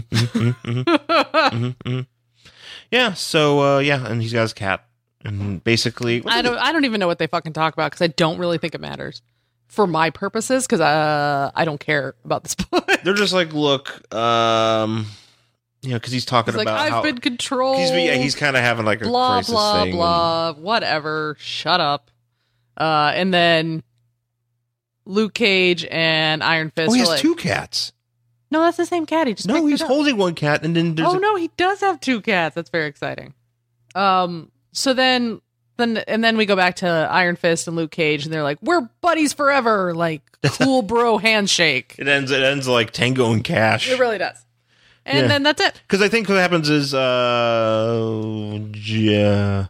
yeah. So uh, yeah, and he's got his cat, and basically, I don't. I don't even know what they fucking talk about because I don't really think it matters for my purposes because uh, I don't care about this book. they're just like, look, um, you know, because he's talking It's like about I've how been controlled. he's yeah, he's kind of having like a blah crisis blah thing. blah. Whatever. Shut up. Uh, and then Luke Cage and Iron Fist. Oh, he are has like, two cats. No, that's the same cat. He just No, picked he's it up. holding one cat, and then there's Oh a, no, he does have two cats. That's very exciting. Um. So then, then, and then we go back to Iron Fist and Luke Cage, and they're like, "We're buddies forever." Like cool bro handshake. it ends. It ends like Tango and Cash. It really does. And Yeah. then that's it. Because I think what happens is, uh, yeah,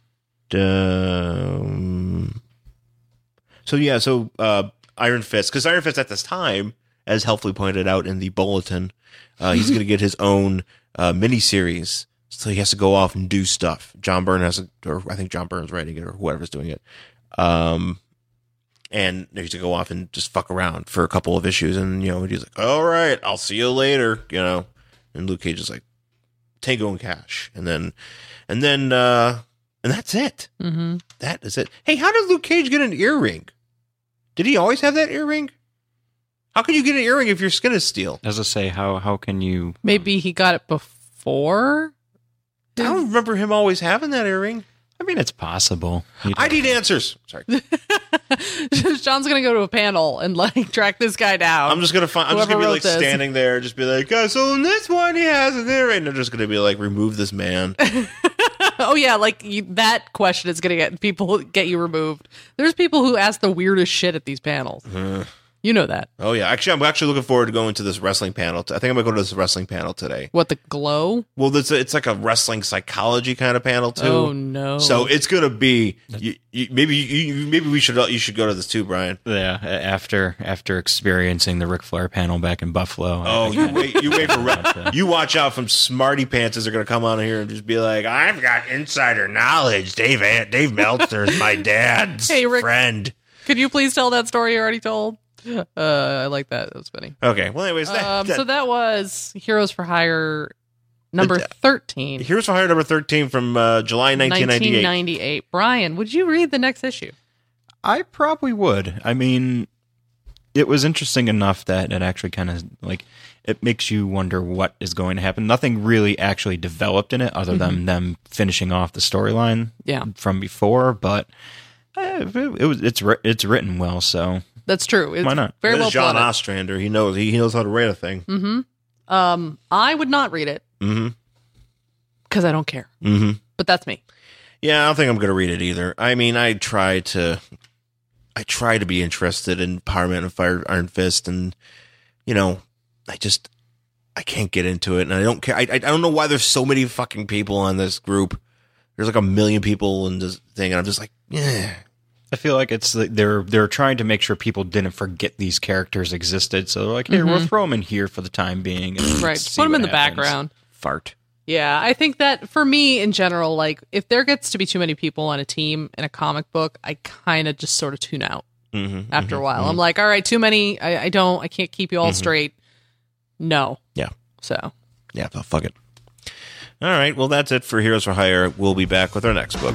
um, so yeah, so uh, Iron Fist, because Iron Fist at this time, as helpfully pointed out in the bulletin, uh, he's going to get his own uh, miniseries. So he has to go off and do stuff. John Byrne has, to, or I think John Byrne's writing it, or whoever's doing it. Um, and he's to go off and just fuck around for a couple of issues, and you know, he's like, "All right, I'll see you later," you know. And Luke Cage is like, Tango and Cash. And then, and then, uh, and that's it. Mm-hmm. That is it. Hey, how did Luke Cage get an earring? Did he always have that earring? How can you get an earring if your skin is steel? As I say, how how can you? Maybe he got it before. I don't remember him always having that earring. I mean, it's possible. You I don't- need answers. Sorry. Sean's gonna go to a panel and like track this guy down. I'm just gonna find. I'm just Whoever gonna be wrote like this. standing there, just be like, oh, so in this one he has an earring. And they're just gonna be like, remove this man. Oh yeah, like you, that question is gonna get people get you removed. There's people who ask the weirdest shit at these panels. Uh, You know that. oh yeah, actually, I'm actually looking forward to going to this wrestling panel. I think I'm gonna go to this wrestling panel today. What, the glow? Well, it's a, it's like a wrestling psychology kind of panel too. Oh no. So it's gonna be you, you, maybe you, maybe we should you should go to this too, Brian. Yeah, after after experiencing the Ric Flair panel back in Buffalo. Oh, I- you wait, you wait for re- you watch out from smarty pants are gonna come on here and just be like, I've got insider knowledge. Dave Dave Meltzer's my dad's Hey, Rick. friend. Could you please tell that story you already told? Uh, I like that. That was funny. Okay, well, anyways, that, Um, that- so that was Heroes for Hire number Uh, thirteen. Here's for Hire number thirteen from uh, July nineteen ninety-eight. nineteen ninety-eight. Brian, would you read the next issue? I probably would. I mean, it was interesting enough that it actually kind of like it makes you wonder what is going to happen. Nothing really actually developed in it other than them finishing off the storyline Yeah. from before, but eh, it, it was it's wri- it's written well, so That's true. It's Why not? very This well is John plotted. Ostrander. He knows he, he knows how to write a thing. Um, I would not read it Mm-hmm. because I don't care. Mm-hmm. But that's me. Yeah, I don't think I'm going to read it either. I mean, I try to, I try to be interested in Power Man and Fire Iron Fist, and you know, I just, I can't get into it, and I don't care. I, I don't know why there's so many fucking people on this group. There's like a million people in this thing, and I'm just like, yeah. I feel like it's like they're they're trying to make sure people didn't forget these characters existed. So they're like, here, we'll throw them in here for the time being. And Right. see Put them what in the happens. background. Fart. Yeah, I think that for me in general, like if there gets to be too many people on a team in a comic book, I kind of just sort of tune out Mm-hmm. after a while. I'm like, all right, too many. I, I don't. I can't keep you all straight. No. Yeah. So Yeah. Well, fuck it. All right. Well, that's it for Heroes for Hire. We'll be back with our next book.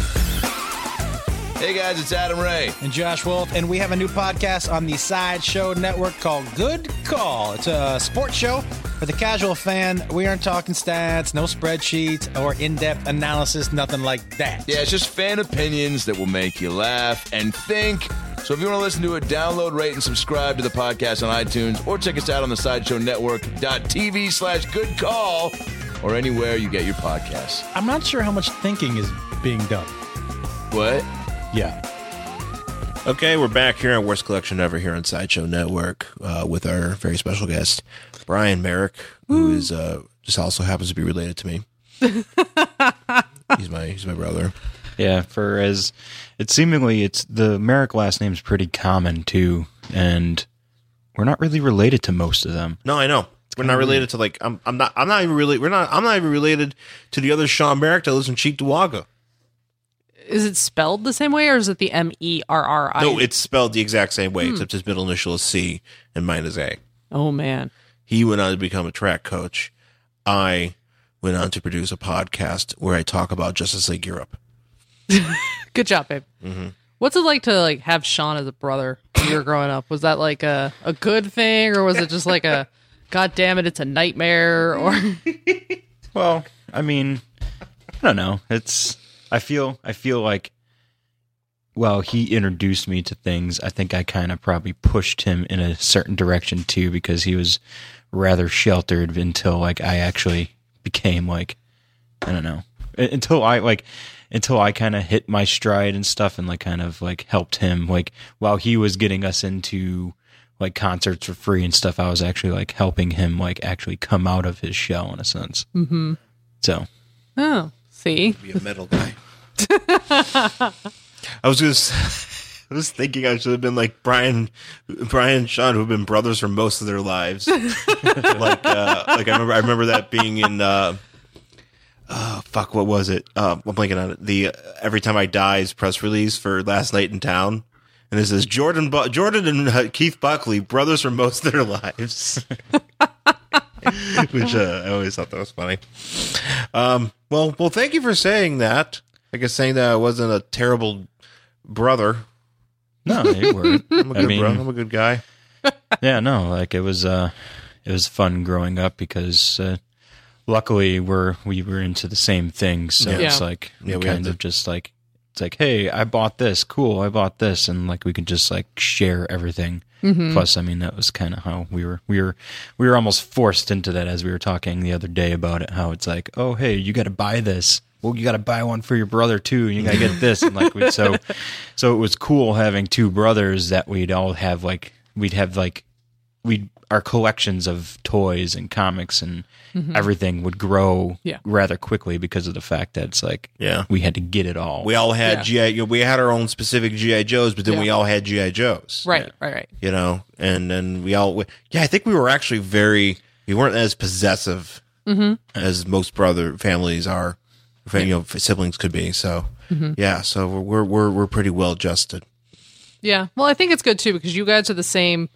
Hey guys, it's Adam Ray. And Josh Wolf, and we have a new podcast on the Sideshow Network called Good Call. It's a sports show for the casual fan. We aren't talking stats, no spreadsheets or in-depth analysis, nothing like that. Yeah, it's just fan opinions that will make you laugh and think. So if you want to listen to it, download, rate, and subscribe to the podcast on iTunes, or check us out on the sideshow network dot t v slash good call, or anywhere you get your podcasts. I'm not sure how much thinking is being done. What? Yeah. Okay, we're back here on Worst Collection Ever here on Sideshow Network uh, with our very special guest, Brian Merrick, who is uh, just also happens to be related to me. he's my he's my brother. Yeah, for as it seemingly it's the Merrick last name's pretty common too, and we're not really related to most of them. No, I know. We're not related to like I'm I'm not I'm not even really we're not I'm not even related to the other Sean Merrick that lives in Cheektowaga. is it spelled the same way, or is it the M E R R I? No, it's spelled the exact same way, except his middle initial is C and mine is A. Oh man. He went on to become a track coach. I went on to produce a podcast where I talk about Justice League Europe. Good job, babe. Mm-hmm. What's it like to like have Sean as a brother when you were growing up? Was that like a, a good thing, or was it just like a God damn it, it's a nightmare? Or Well, I mean, I don't know. It's I feel I feel like well, he introduced me to things. I think I kind of probably pushed him in a certain direction too, because he was rather sheltered until like I actually became like I don't know until I like until I kind of hit my stride and stuff and like kind of like helped him like while he was getting us into like concerts for free and stuff. I was actually like helping him like actually come out of his shell in a sense. Mm-hmm. So, oh, see, Be a metal guy. I was just, I was thinking I should have been like Brian, Brian and Sean, who have been brothers for most of their lives. like, uh, like I remember, I remember that being in, uh, oh fuck, what was it? Uh, I'm blanking on it. The uh, Every Time I Die's press release for Last Night in Town, and it says Jordan, Bu- Jordan and uh, Keith Buckley, brothers for most of their lives. Which uh, I always thought that was funny. Um, well, well, thank you for saying that. I guess saying that I wasn't a terrible brother. no, they weren't. I'm a I good mean, bro. I'm a good guy. yeah, no, like it was, uh, it was fun growing up because uh, luckily we're we were into the same thing, so Yeah. it's like Yeah, we we kind had of just like it's like, hey, I bought this, cool, I bought this, and like we could just like share everything. Mm-hmm. Plus, I mean, that was kind of how we were we were we were almost forced into that as we were talking the other day about it. How it's like, oh, hey, you got to buy this. Well, you got to buy one for your brother too, and you got to get this, and like we, so, so it was cool having two brothers that we'd all have like we'd have like we our collections of toys and comics and everything would grow Yeah. rather quickly because of the fact that it's like Yeah. we had to get it all. We all had Yeah. G I. You know, we had our own specific G I Joes, but then Yeah. we all had G I Joes. Right, right, right. You know, and then we all. we- Yeah, I think we were actually very. We weren't as possessive Mm-hmm. as most brother families are. You know, siblings could be. So Mm-hmm. yeah, so we're we're we're pretty well adjusted. Yeah. Well, I think it's good too because you guys are the same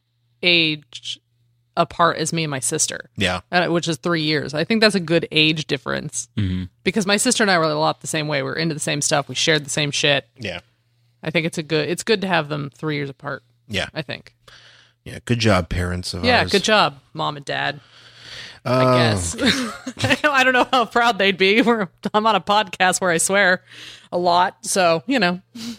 age apart as me and my sister, Yeah. uh, which is three years. I think that's a good age difference because my sister and I were a lot the same way. We were into the same stuff. We shared the same shit. Yeah. I think it's a good. It's good to have them three years apart. Yeah. I think. Yeah. Good job, parents of Yeah. ours. Good job, mom and dad. Oh. I guess. I don't know how proud they'd be. We're, I'm on a podcast where I swear a lot, so you know.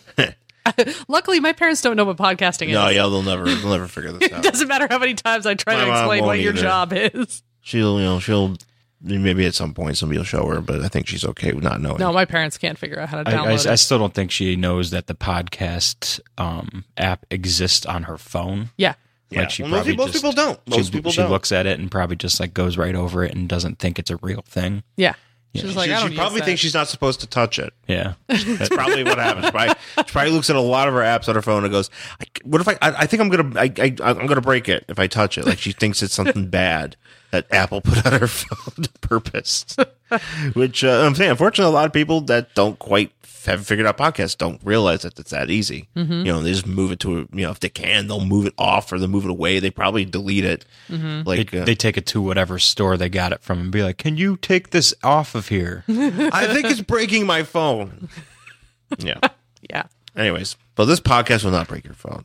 Luckily, my parents don't know what podcasting is. No, yeah, they'll never they'll never figure this It out. doesn't matter how many times I try My to mom explain what won't your either. job is. She'll, you know, she'll maybe at some point somebody will show her, but I think she's okay with not knowing. No, my parents can't figure out how to I, download I, I it. still don't think she knows that the podcast um, app exists on her phone. Yeah. Yeah. Like she Well, most probably people- most just- people don't. Most she, people she don't. looks at it and probably just like goes right over it and doesn't think it's a real thing. Yeah. She's like, she, I don't she probably use thinks that. she's not supposed to touch it. Yeah, That's probably what happens. She probably, she probably looks at a lot of her apps on her phone and goes, I, "What if I? I, I think I'm gonna. I, I, I'm gonna break it if I touch it." Like she thinks it's something bad that Apple put on her phone to purpose. Which uh, I'm saying, unfortunately, a lot of people that don't quite have figured out podcasts don't realize that it's that easy. Mm-hmm. You know, they just move it to a, you know, if they can, they'll move it off or they'll move it away. They probably delete it. Mm-hmm. Like they, uh, they take it to whatever store they got it from and be like, "Can you take this off of here?" I think it's breaking my phone. Yeah. Yeah. Anyways, but this podcast will not break your phone.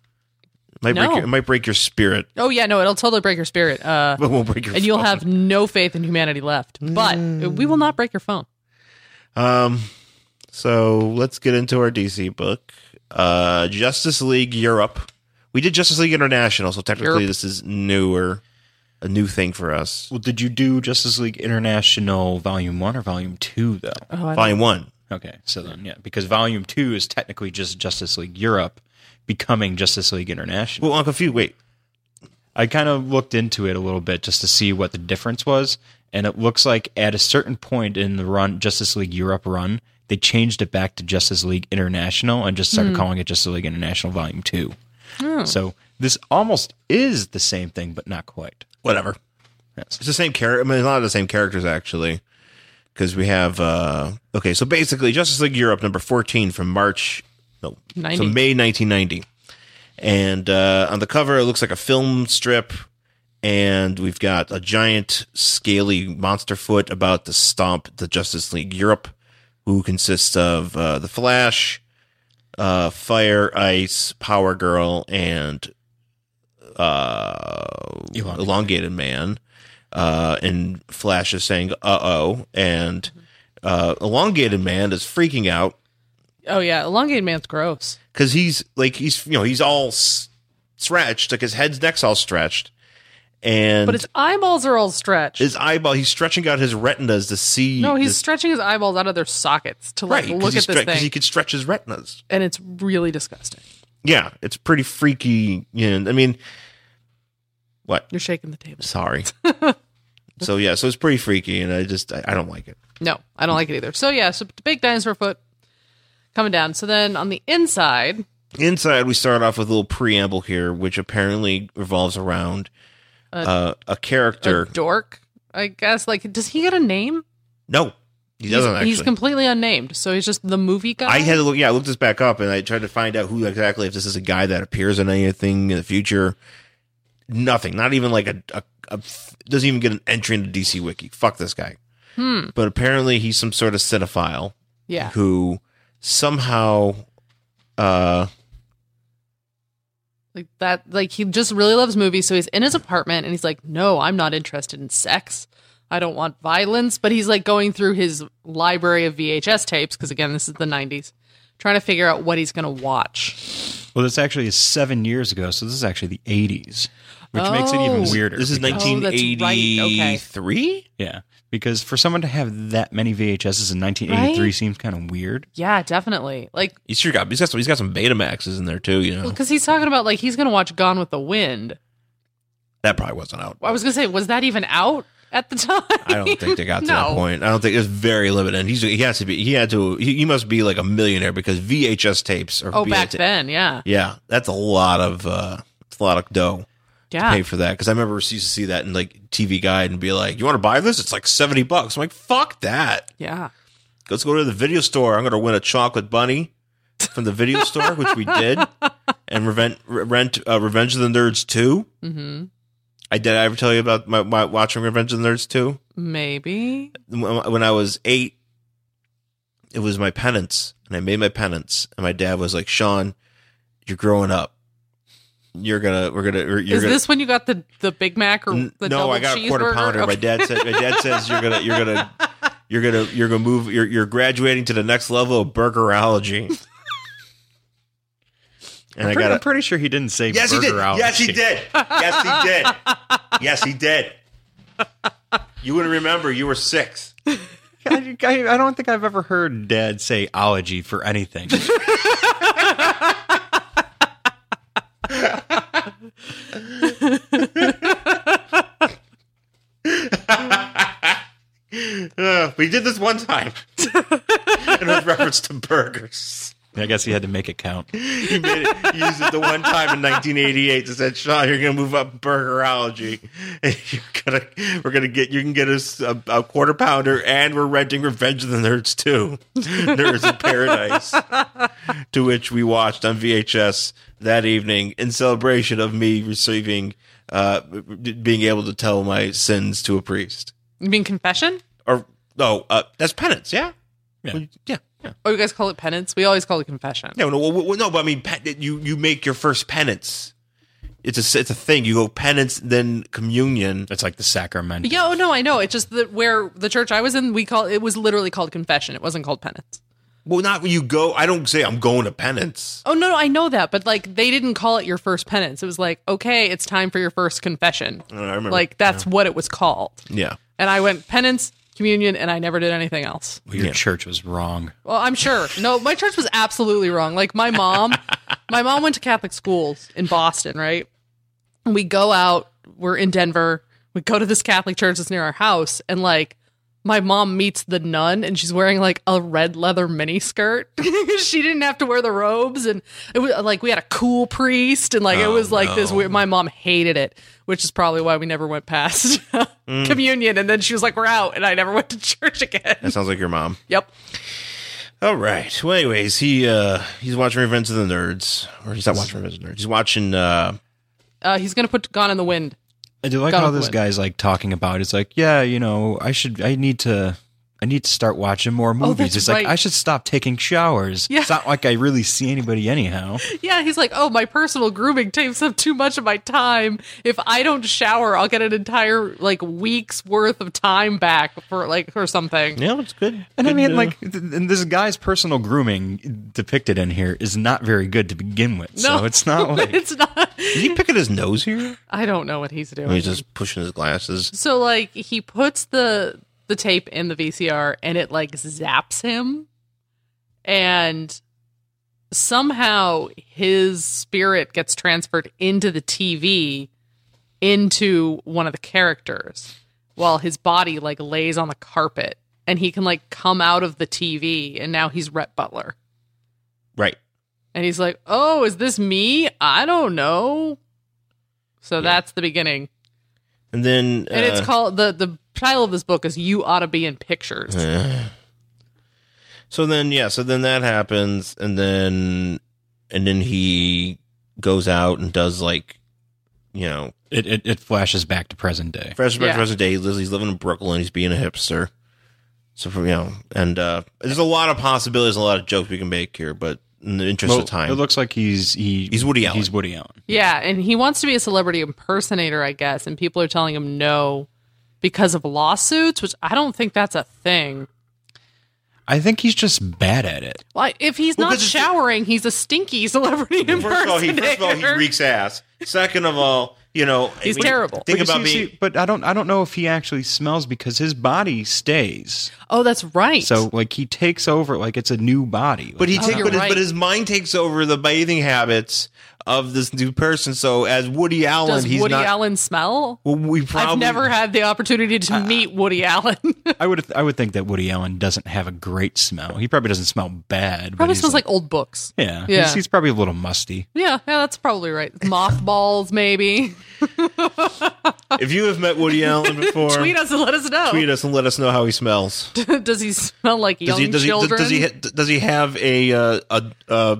It might, No. break your, it might break your spirit, Oh, yeah. No, it'll totally break your spirit. Uh, but it won't break your and you'll phone. have no faith in humanity left. But we will not break your phone. Um, so let's get into our D C book. Uh, Justice League Europe. We did Justice League International, so technically Europe. this is newer, a new thing for us. Well, did you do Justice League International Volume One or Volume Two though? Oh, I don't- Volume one. Okay, so then yeah, because Volume Two is technically just Justice League Europe becoming Justice League International. Well, I'm confused. Wait, I kind of looked into it a little bit just to see what the difference was, and it looks like at a certain point in the run, Justice League Europe run, they changed it back to Justice League International and just started calling it Justice League International Volume Two. So this almost is the same thing, but not quite. whatever. Yes. It's the same character. I mean, a lot of the same characters actually, because we have. Uh, okay, so basically, Justice League Europe number fourteen from March. No, so ninety. May nineteen ninety, and uh, on the cover it looks like a film strip, and we've got a giant scaly monster foot about to stomp the Justice League Europe, who consists of uh, the Flash, uh, Fire, Ice, Power Girl, and uh, Elongated. elongated man. Uh, and Flash is saying, uh oh. And uh, Elongated Man is freaking out Oh, yeah. Elongated man's gross. because he's like, he's, you know, he's all s- stretched, like his head's neck's all stretched. And But his eyeballs are all stretched. his eyeball, he's stretching out his retinas to see. no, he's this- stretching his eyeballs out of their sockets to like right, look at this because thing. he could stretch his retinas. and it's really disgusting. Yeah, it's pretty freaky. You know, I mean, what? You're shaking the table. Sorry. So yeah, so it's pretty freaky, and I just I, I don't like it. No, I don't like it either. So yeah, so big dinosaur foot coming down. So then on the inside, Inside, we start off with a little preamble here, which apparently revolves around uh, a character. a dork, I guess. Like, does he get a name? no, he He's, doesn't actually. he's completely unnamed. So he's just the movie guy. I had to look. Yeah, I looked this back up, and I tried to find out who exactly. If this is a guy that appears in anything in the future. Nothing. Not even like a, a, a doesn't even get an entry into D C Wiki. Fuck this guy. Hmm. But apparently, he's some sort of cinephile Yeah. who somehow. Uh, Like that, like he just really loves movies. So he's in his apartment and he's like, no, I'm not interested in sex. I don't want violence, but he's like going through his library of V H S tapes, because again, this is the nineties, trying to figure out what he's going to watch. Well, this actually is seven years ago, so this is actually the eighties, which oh. makes it even weirder. This is because- nineteen eighty-three? Oh, okay. Yeah, because for someone to have that many V H Ses in nineteen eighty-three right? seems kind of weird. Yeah, definitely. Like he's sure got he's got some, he's got some Betamaxes in there too, you know. Because he's talking about like he's going to watch Gone with the Wind. That probably wasn't out. I was going to say, was that even out at the time? I don't think they got to no. that point. I don't think it's very limited. He's he has to be he had to he, he must be like a millionaire because V H S tapes are oh V H S back then, yeah, yeah, that's a lot of uh, it's a lot of dough. Yeah. To pay for that because I remember we used to see that in like T V Guide and be like, "You want to buy this? It's like seventy bucks." I'm like, "Fuck that!" Yeah, let's go to the video store. I'm going to win a chocolate bunny from the video store, which we did, and revent, rent uh, Revenge of the Nerds two. Mm-hmm. I did. I ever tell you about my, my watching Revenge of the Nerds two? Maybe when I was eight, it was my penance, and I made my penance, and my dad was like, "Sean, you're growing up. You're gonna, we're gonna." You're Is gonna, this when you got the, the Big Mac or the no? double I got a quarter cheeseburger? pounder. Okay. My dad said. My dad says you're gonna, you're gonna, you're gonna, you're gonna move. You're you're graduating to the next level of burgerology. And I'm, I pretty, got. I'm pretty sure he didn't say yes, he did. burgerology. Yes, he did. Yes, he did. Yes, he did. You wouldn't remember. You were six. I, I, I don't think I've ever heard Dad say ology for anything. uh, we did this one time. And with reference to burgers. I guess he had to make it count. He made it. He used it the one time in nineteen eighty-eight to said, "Sean, you're going to move up burgerology, and you're gonna, we're going to get, you can get us a, a quarter pounder, and we're renting Revenge of the Nerds too, Nerds in Paradise," to which we watched on V H S that evening in celebration of me receiving, uh, being able to tell my sins to a priest. You mean confession? Or no, uh, that's penance. Yeah, yeah, well, yeah. Yeah. Oh, you guys call it penance? We always call it confession. No, no, no, no but I mean, you you make your first penance. It's a it's a thing. You go penance, then communion. It's like the sacrament. Yeah, oh no, I know. It's just that where the church I was in, we call it was literally called confession. It wasn't called penance. Well, not when you go. I don't say I'm going to penance. Oh no, no, I know that, but like they didn't call it your first penance. It was like, okay, it's time for your first confession. I remember. Like that's yeah. what it was called. Yeah. And I went penance, communion, and I never did anything else. Well, your yeah. church was wrong. Well, I'm sure. No, my church was absolutely wrong. Like my mom, my mom went to Catholic schools in Boston, right? And we go out, we're in Denver, we go to this Catholic church that's near our house, and like my mom meets the nun and she's wearing like a red leather mini skirt. She didn't have to wear the robes, and it was like we had a cool priest, and like oh, it was like no. this weird. My mom hated it, which is probably why we never went past mm. communion. And then she was like, "We're out," and I never went to church again. That sounds like your mom. Yep. All right. Well, anyways, he uh, he's watching Revenge of the Nerds, or he's not watching Revenge of the Nerds. He's watching. Uh, uh, he's gonna put Gone in the Wind. I do like Gone how with the this Wind. guy's like talking about. It's like, yeah, you know, I should. I need to. I need to start watching more movies. that's it's right. like I should stop taking showers. Yeah. It's not like I really see anybody anyhow. Yeah, he's like, oh, my personal grooming takes up too much of my time. If I don't shower, I'll get an entire like week's worth of time back for like or something. yeah, it's good. And good, I mean, uh, like, th- and this guy's personal grooming depicted in here is not very good to begin with. No, So it's not like it's not. is he picking his nose here? I don't know what he's doing. He's just pushing his glasses. So like he puts the the tape in the V C R and it like zaps him, and somehow his spirit gets transferred into the T V into one of the characters while his body like lays on the carpet, and he can like come out of the T V, and now he's Rhett Butler. Right. And he's like, "Oh, is this me? I don't know." So yeah. That's the beginning. And then, uh, and it's called the the title of this book is "You Ought to Be in Pictures." Uh, so then, yeah, so then that happens, and then, and then he goes out and does like, you know, it. It, it flashes back to present day. fresh back Yeah. to present day. He's he's living in Brooklyn. He's being a hipster. So from you know, and uh, there's a lot of possibilities, a lot of jokes we can make here, but in the interest Well, of time, it looks like he's he He's Woody Allen. He's Woody Allen. Yeah, and he wants to be a celebrity impersonator, I guess, and people are telling him no because of lawsuits, which I don't think that's a thing. I think he's just bad at it. Like, if he's Well, not 'cause it's- showering, he's a stinky celebrity First of all, he impersonator. first of all he reeks ass. Second of all, you know He's when you terrible. Think But you about see- being. see, but I don't. I don't know if he actually smells because his body stays. Oh, that's right. So like he takes over. Like it's a new body. But he Oh, takes, you're but, his, right. but his mind takes over the bathing habits of this new person. So as Woody Allen, does he's Woody not. Allen smell? Well, we probably I've never had the opportunity to meet Woody Allen. I would. I would think that Woody Allen doesn't have a great smell. He probably doesn't smell bad. but Probably he's smells like old books. Yeah. Yeah. He's, he's probably a little musty. Yeah, yeah, that's probably right. Mothballs, maybe. If you have met Woody Allen before, Tweet us and let us know. tweet us and let us know how he smells. Does he smell like Does young he does he children? does he ha- does he have a uh, a uh,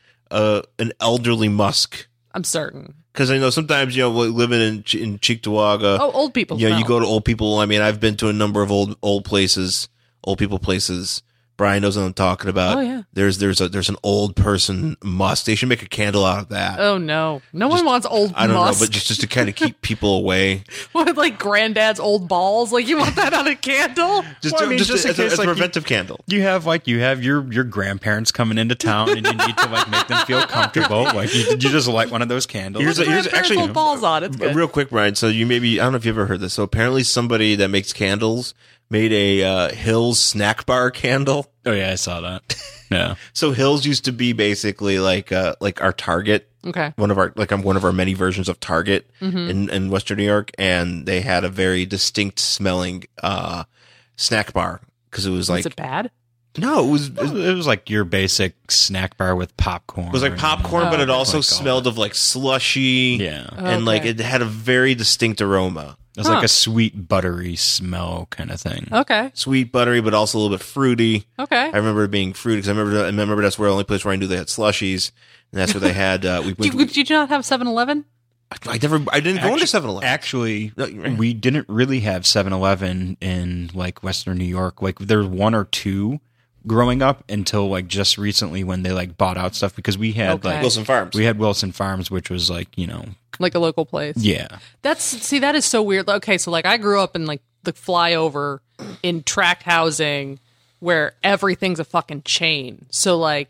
uh, an elderly musk? I'm certain. Because I know sometimes, you know, living in Ch- in Cheektowaga, Oh, old people you know, you smell. go to old people. I mean, I've been to a number of old old places, old people places. Brian knows what I'm talking about. Oh, yeah. There's there's a there's an old person musk. They should make a candle out of that. Oh no, no one wants old I don't musk. know, but just just to kind of keep people away. What, like granddad's old balls? Like you want that on a candle? Just, Well, I mean, just, just in as, a, case, as a like, you- preventive candle. You have like you have your your grandparents coming into town, and you need to like make them feel comfortable. Like you, you just light one of those candles. Here's a- here's Grandparents' actually- old balls on. It's good. Real quick, Brian. So you maybe I don't know if you ever heard this. So apparently somebody that makes candles made a uh, Hills snack bar candle. Oh yeah, I saw that. Yeah. So Hills used to be basically like uh, like our Target. Okay. One of our like um, one of our many versions of Target in, in Western New York, and they had a very distinct smelling uh, snack bar because it was like Is it bad? no, it was It was, it was like your basic snack bar with popcorn. it was like popcorn, Oh, but it okay. also Like all smelled of like slushy, Yeah. and like Okay. it had a very distinct aroma. It was Huh. like a sweet buttery smell kind of thing. Okay. Sweet, buttery, but also a little bit fruity. Okay. I remember it being fruity because I remember I remember that's where the only place where I knew they had slushies, and that's where they had. Uh, we, we, Did, did you not have seven eleven? I never, I didn't go into Actu- seven eleven. Actually, No, you're right. we didn't really have seven eleven in like Western New York. Like there was one or two growing up until like just recently when they like bought out stuff because we had Okay. like Wilson Farms. we had Wilson Farms, which was like, you know, Like a local place? yeah. That's see, that is so weird. Okay, so like I grew up in like the flyover in tract housing where everything's a fucking chain. So like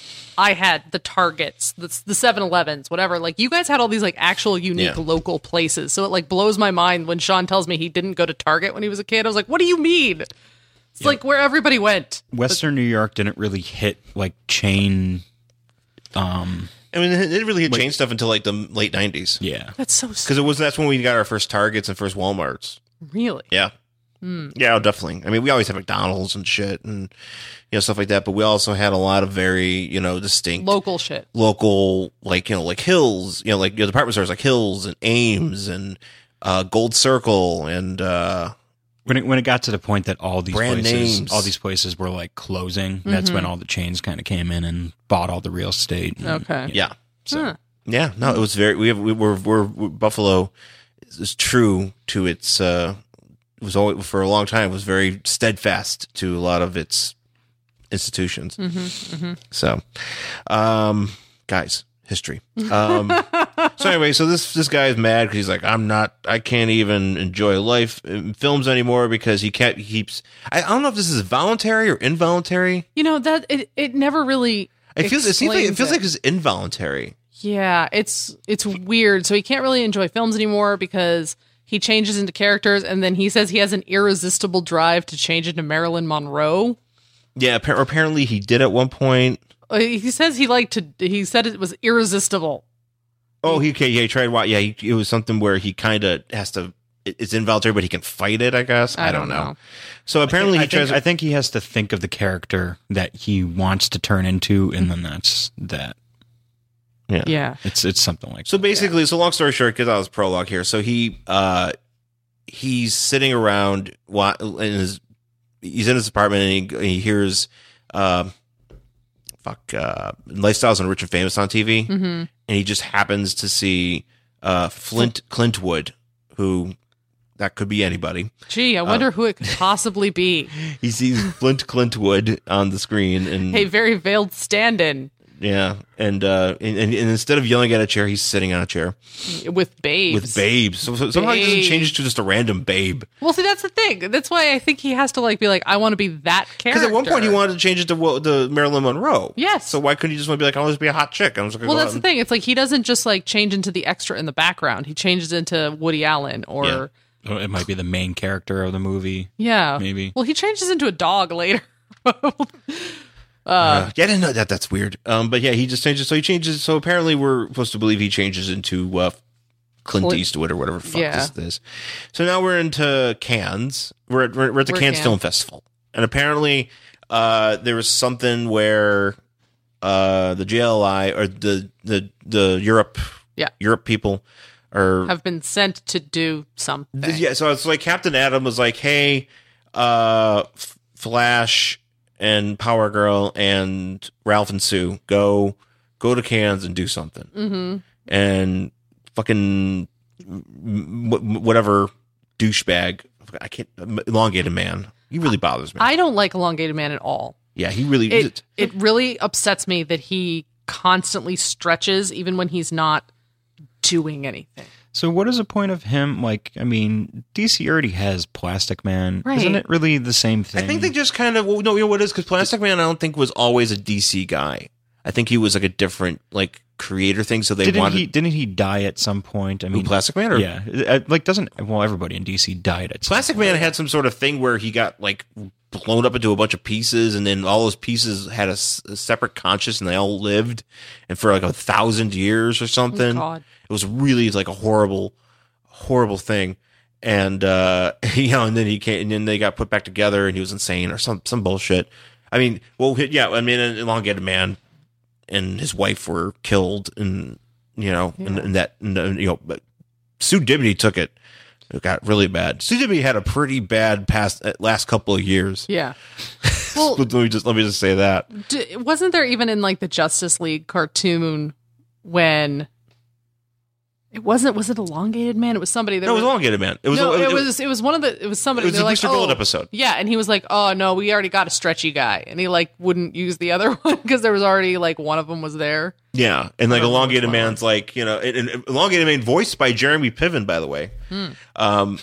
I had the Targets, the the seven elevens, whatever. Like you guys had all these like actual unique Yeah. local places. So it like blows my mind when Sean tells me he didn't go to Target when he was a kid. I was like, what do you mean? It's like where everybody went. Western New York didn't really hit like chain. Um, I mean, it didn't really change stuff until like the late nineties. yeah. That's so Because it was that's when we got our first Targets and first Walmarts. really. Yeah. Yeah, definitely. I mean, we always had McDonald's and shit and you know stuff like that, but we also had a lot of very you know distinct Local shit. local like you know like Hills, you know like you know, department stores like Hills and Ames and uh, Gold Circle and uh, When it when it got to the point that all these Brand places, names. all these places were like closing, that's when all the chains kind of came in and bought all the real estate. and- Okay. yeah. So Huh. Yeah, no, it was very. We have we were we're, we're Buffalo is true to its. Uh, it was always for a long time. It was very steadfast to a lot of its institutions. So, um, guys, history. Um, so anyway, so this this guy is mad because he's like, I'm not. I can't even enjoy life in films anymore because he can't. He keeps. I, I don't know if this is voluntary or involuntary. You know that it it never really. It feels. It seems like it explains feels like it's involuntary. Yeah, it's it's weird. So he can't really enjoy films anymore because he changes into characters, and then he says he has an irresistible drive to change into Marilyn Monroe. Yeah, appar- apparently he did at one point. Uh, He says he liked to. He said it was irresistible. Oh, he okay, yeah, he tried. wa- Yeah, he, it was something where he kind of has to. it- It's involuntary, but he can fight it. I guess I, don't know. So apparently I he think, tries. I think he has to think of the character that he wants to turn into, and then that's that. yeah. Yeah. It's it's something like So basically, so long story short, because I was prologue here. So he uh he's sitting around wa- in his he's in his apartment and he, he hears uh, fuck uh, Lifestyles and Rich and Famous on T V, Mm-hmm. and he just happens to see uh, Flint Clintwood, who that could be anybody. Gee, I Uh, wonder who it could possibly be. He sees Flint Clintwood on the screen, and Hey, very veiled stand-in. Yeah, and, uh, and and and instead of yelling at a chair, he's sitting on a chair with babes. with babes. So, so somehow he doesn't change to just a random babe. Well, see, that's the thing. That's why I think he has to like be like, I want to be that character. Because at one point he wanted to change it to Wo- to Marilyn Monroe. Yes. So why couldn't he just want to be like, I'll just be a hot chick? I'm just gonna Well, go that's out the and- thing. It's like he doesn't just like change into the extra in the background. He changes into Woody Allen or Yeah. Oh, it might be the main character of the movie. yeah, Maybe. Well, he changes into a dog later. Uh, yeah, I didn't know that. That's weird. Um, but yeah, he just changes. So he changes. So apparently, we're supposed to believe he changes into uh, Clint, Clint- Eastwood or whatever the fuck Yeah. this is. So now we're into Cannes. We're at, we're, we're at the We're Cannes Cannes. Film Festival, and apparently, uh, there was something where uh, the J L I or the the the Europe Yeah. Europe people are Have been sent to do something. yeah. So it's like Captain Atom was like, hey, uh, F- Flash and Power Girl and Ralph and Sue, go go to Cannes and do something. Mm-hmm. And fucking m- m- whatever douchebag, I can't, elongated man. He really bothers me. I don't like Elongated Man at all. yeah, he really. It it really upsets me that he constantly stretches even when he's not doing anything. So what is the point of him? Like, I mean, D C already has Plastic Man. Right. Isn't it really the same thing? I think they just kind of well, no, you know what it is, because Plastic Man, I don't think was always a D C guy. I think he was like a different like creator thing. So they didn't wanted he didn't he die at some point? I Who, mean, Plastic Man, or yeah, Uh, like doesn't well everybody in D C died at some Plastic Man had some sort of thing where he got like blown up into a bunch of pieces, and then all those pieces had a, s- a separate conscious, and they all lived, and for like a thousand years or something. Oh, God. It was really like a horrible, horrible thing. And uh, you know, and then he came, and then they got put back together, and he was insane or some some bullshit. I mean, well, yeah, I mean, an elongated man and his wife were killed, and you know, and, and that, and, uh, you know, but Sue Dibney took it. It got really bad. Sue Dibney had a pretty bad past uh, last couple of years. Yeah. Well, let me just let me just say that. d- wasn't there even in like the Justice League cartoon when it wasn't was it Elongated Man? It was somebody that No, it was elongated man. It was no, it, it was it was one of the it was somebody. It was they're the like, Booster oh, Gold episode. Yeah, and he was like, "Oh no, we already got a stretchy guy," and he like wouldn't use the other one because there was already like one of them was there. Yeah, and like I don't know elongated which one. man's like you know, and, and elongated man voiced by Jeremy Piven, by the way. Hmm. Um,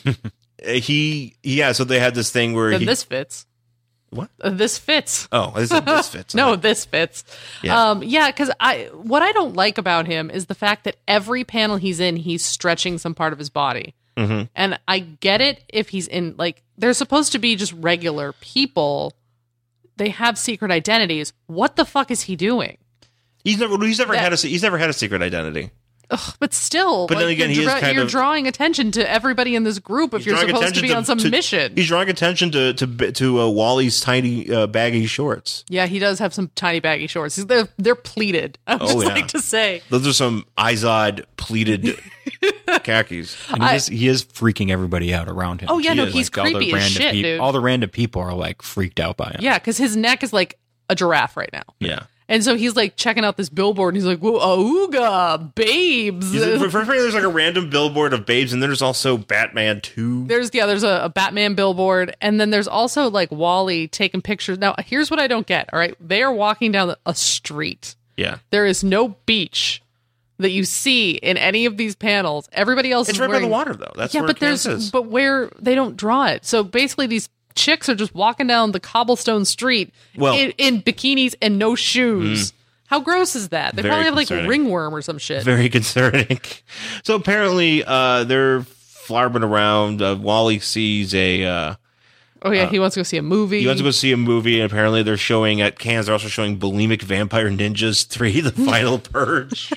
he yeah, so they had this thing where Then he this fits. what? Uh, this fits. Oh, this, this fits. No, this fits. Yeah. Um, yeah, because I what I don't like about him is the fact that every panel he's in, he's stretching some part of his body. Mhm. And I get it if he's in like they're supposed to be just regular people. They have secret identities. What the fuck is he doing? He's never he's never That- had a he's never had a secret identity. Ugh, but still, But then like, again, you're, he is dra- kind you're of- drawing attention to everybody in this group if He's you're drawing supposed to attention be on some to- mission. He's drawing attention to to to uh, Wally's tiny uh, baggy shorts. Yeah, he does have some tiny baggy shorts. They're they're pleated. I would Oh, just yeah. like to say. Those are some Izod pleated khakis. And he, I- is, he is freaking everybody out around him. Oh, yeah, He no, is, he's all the creepy as random shit, peop- dude. All the random people are like freaked out by him. Yeah, because his neck is like a giraffe right now. Yeah. And so he's like checking out this billboard and he's like, whoa, auga, babes. He's- For, for, for, there's like a random billboard of babes, and then there's also Batman two. There's, yeah, there's a, a Batman billboard. And then there's also like Wally taking pictures. Now, here's what I don't get. All right. They are walking down a street. Yeah. There is no beach that you see in any of these panels. Everybody else It's is right by wearing, the water, though. That's yeah, where but there's, Kansas is. but where they don't draw it. So basically these chicks are just walking down the cobblestone street Well- in, in bikinis and no shoes. How gross is that? They Very probably have like concerning. ringworm or some shit. Very concerning. So apparently, uh, they're flarbing around. Uh, Wally sees a. Uh, oh yeah, he wants to go see a movie. he wants to go see a movie, and apparently they're showing at Cannes. They're also showing Bulimic Vampire Ninjas three: The Final Purge,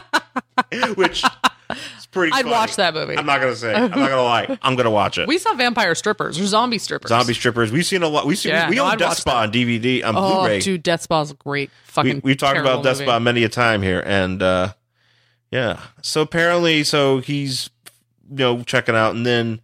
which is pretty. I'd funny. watch that movie. I'm not gonna say. I'm not gonna lie. I'm gonna watch it. We saw vampire strippers or zombie strippers. Zombie strippers. We've seen a lot. We've seen. Yeah, we no, own I'd Death watch Spa on D V D on Oh, Blu-ray. dude, Death Spa's a great we, fucking. we've talked terrible about Death movie. Spa many a time here, and uh, yeah. So apparently, so he's you know checking out, and then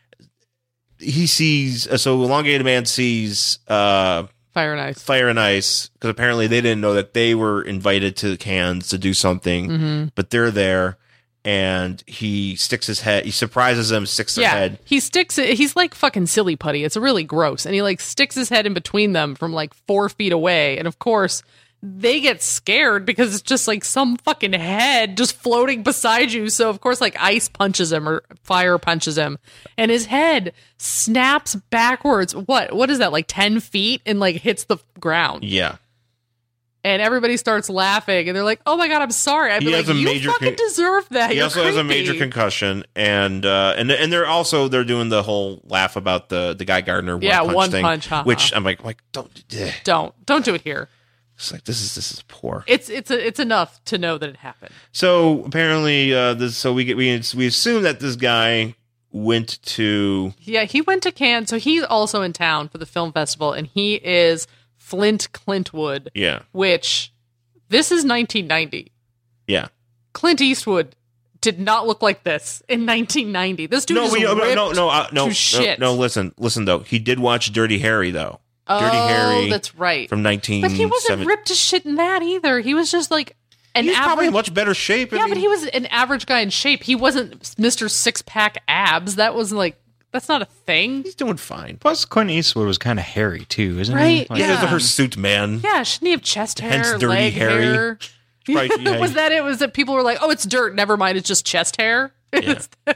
he sees. Uh, so elongated man sees uh, Fire and Ice. Fire and Ice, because apparently they didn't know that they were invited to Cannes to do something, Mm-hmm. but they're there, and he sticks his head. He surprises them, sticks their Yeah, head. he sticks it. He's like fucking silly putty. It's really gross, and he like sticks his head in between them from like four feet away. And of course, they get scared because it's just like some fucking head just floating beside you. So of course, like ice punches him or fire punches him, and his head snaps backwards. What? What is that? Like ten feet and like hits the ground. Yeah. And everybody starts laughing, and they're like, "Oh my god, I'm sorry." I'd He be has like, a "You major fucking con- deserve that." He You're also has a creepy." major concussion, and uh, and and they're also they're doing the whole laugh about the the Guy Gardner one Yeah, punch one thing, punch, haha. which I'm like like don't. eh. Don't don't do it here. It's like this is this is poor. It's it's a, it's enough to know that it happened. So apparently, uh, this so we get we we assume that this guy went to Yeah, he went to Cannes, so he's also in town for the film festival, and he is Flint Clintwood. yeah Which this is nineteen ninety. yeah. Clint Eastwood did not look like this in nineteen ninety. This dude No, is we, no, ripped no, no, uh, no, to no, shit. no. Listen, listen though. He did watch Dirty Harry though. Dirty oh, Harry. that's right. From nineteen. But he wasn't ripped to shit in that either. He was just like an He's probably average. in much better shape. I yeah, mean, but he was an average guy in shape. He wasn't Mister Six Pack Abs. That was like that's not a thing, he's doing fine. Plus, Clint Eastwood was kind of hairy too, isn't right? he? Like, He has yeah. the hirsute man. Yeah, shouldn't he have chest hair, Hence Dirty leg Harry. hair? Right, yeah. Was that it? Was that people were like, "Oh, it's dirt. Never mind. It's just chest hair." Yeah.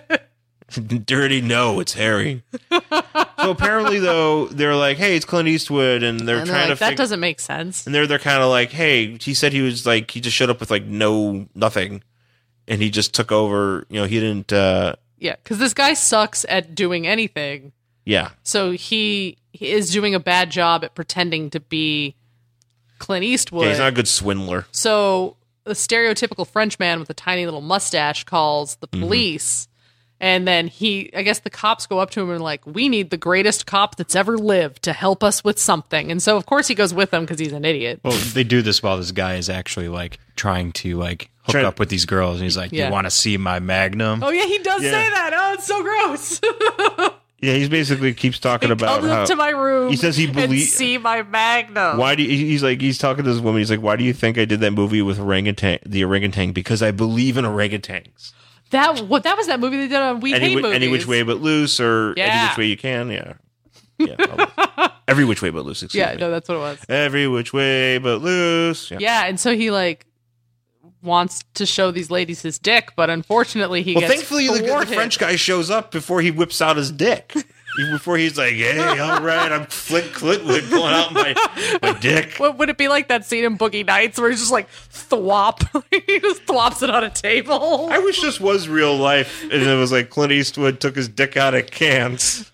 Dirty, no, it's Harry. So apparently, though, they're like, "Hey, it's Clint Eastwood," and they're And they're trying like, to. that fig- doesn't make sense. And they're they're kind of like, "Hey, he said he was like he just showed up with like no nothing, and he just took over. You know, he didn't. uh Yeah, because this guy sucks at doing anything. Yeah, So he, he is doing a bad job at pretending to be Clint Eastwood. yeah, he's not a good swindler. So the stereotypical French man with a tiny little mustache calls the police. And then he, I guess the cops go up to him and like, we need the greatest cop that's ever lived to help us with something. And so, of course, he goes with them because he's an idiot. well, they do this while this guy is actually like trying to like hook Try- up with these girls, and he's like, Yeah. "You want to see my Magnum?" Oh, yeah, he does Yeah. say that. Oh, it's so gross. Yeah, he's basically keeps talking about Come how up to my room. he says he and belie- see my Magnum. Why do you, he's like he's talking to this woman? He's like, "Why do you think I did that movie with orangutan, the orangutan? Because I believe in orangutans. That what that was that movie they did on We Any Hate whi- Movies. any which way but loose, or any Yeah. which way you can. Yeah, yeah. probably. Every which way but loose. Excuse Yeah, me. no, that's what it was. Every which way but loose. Yeah. Yeah, and so he like wants to show these ladies his dick, but unfortunately he Well, gets thankfully the, the thwarted. French guy shows up before he whips out his dick. Before he's like, "Hey, all right, I'm Flint Clintwood pulling out my my dick." What would it be like that scene in Boogie Nights where he's just like thwop? He just thwops it on a table. I wish this was real life, and it was like Clint Eastwood took his dick out of cans.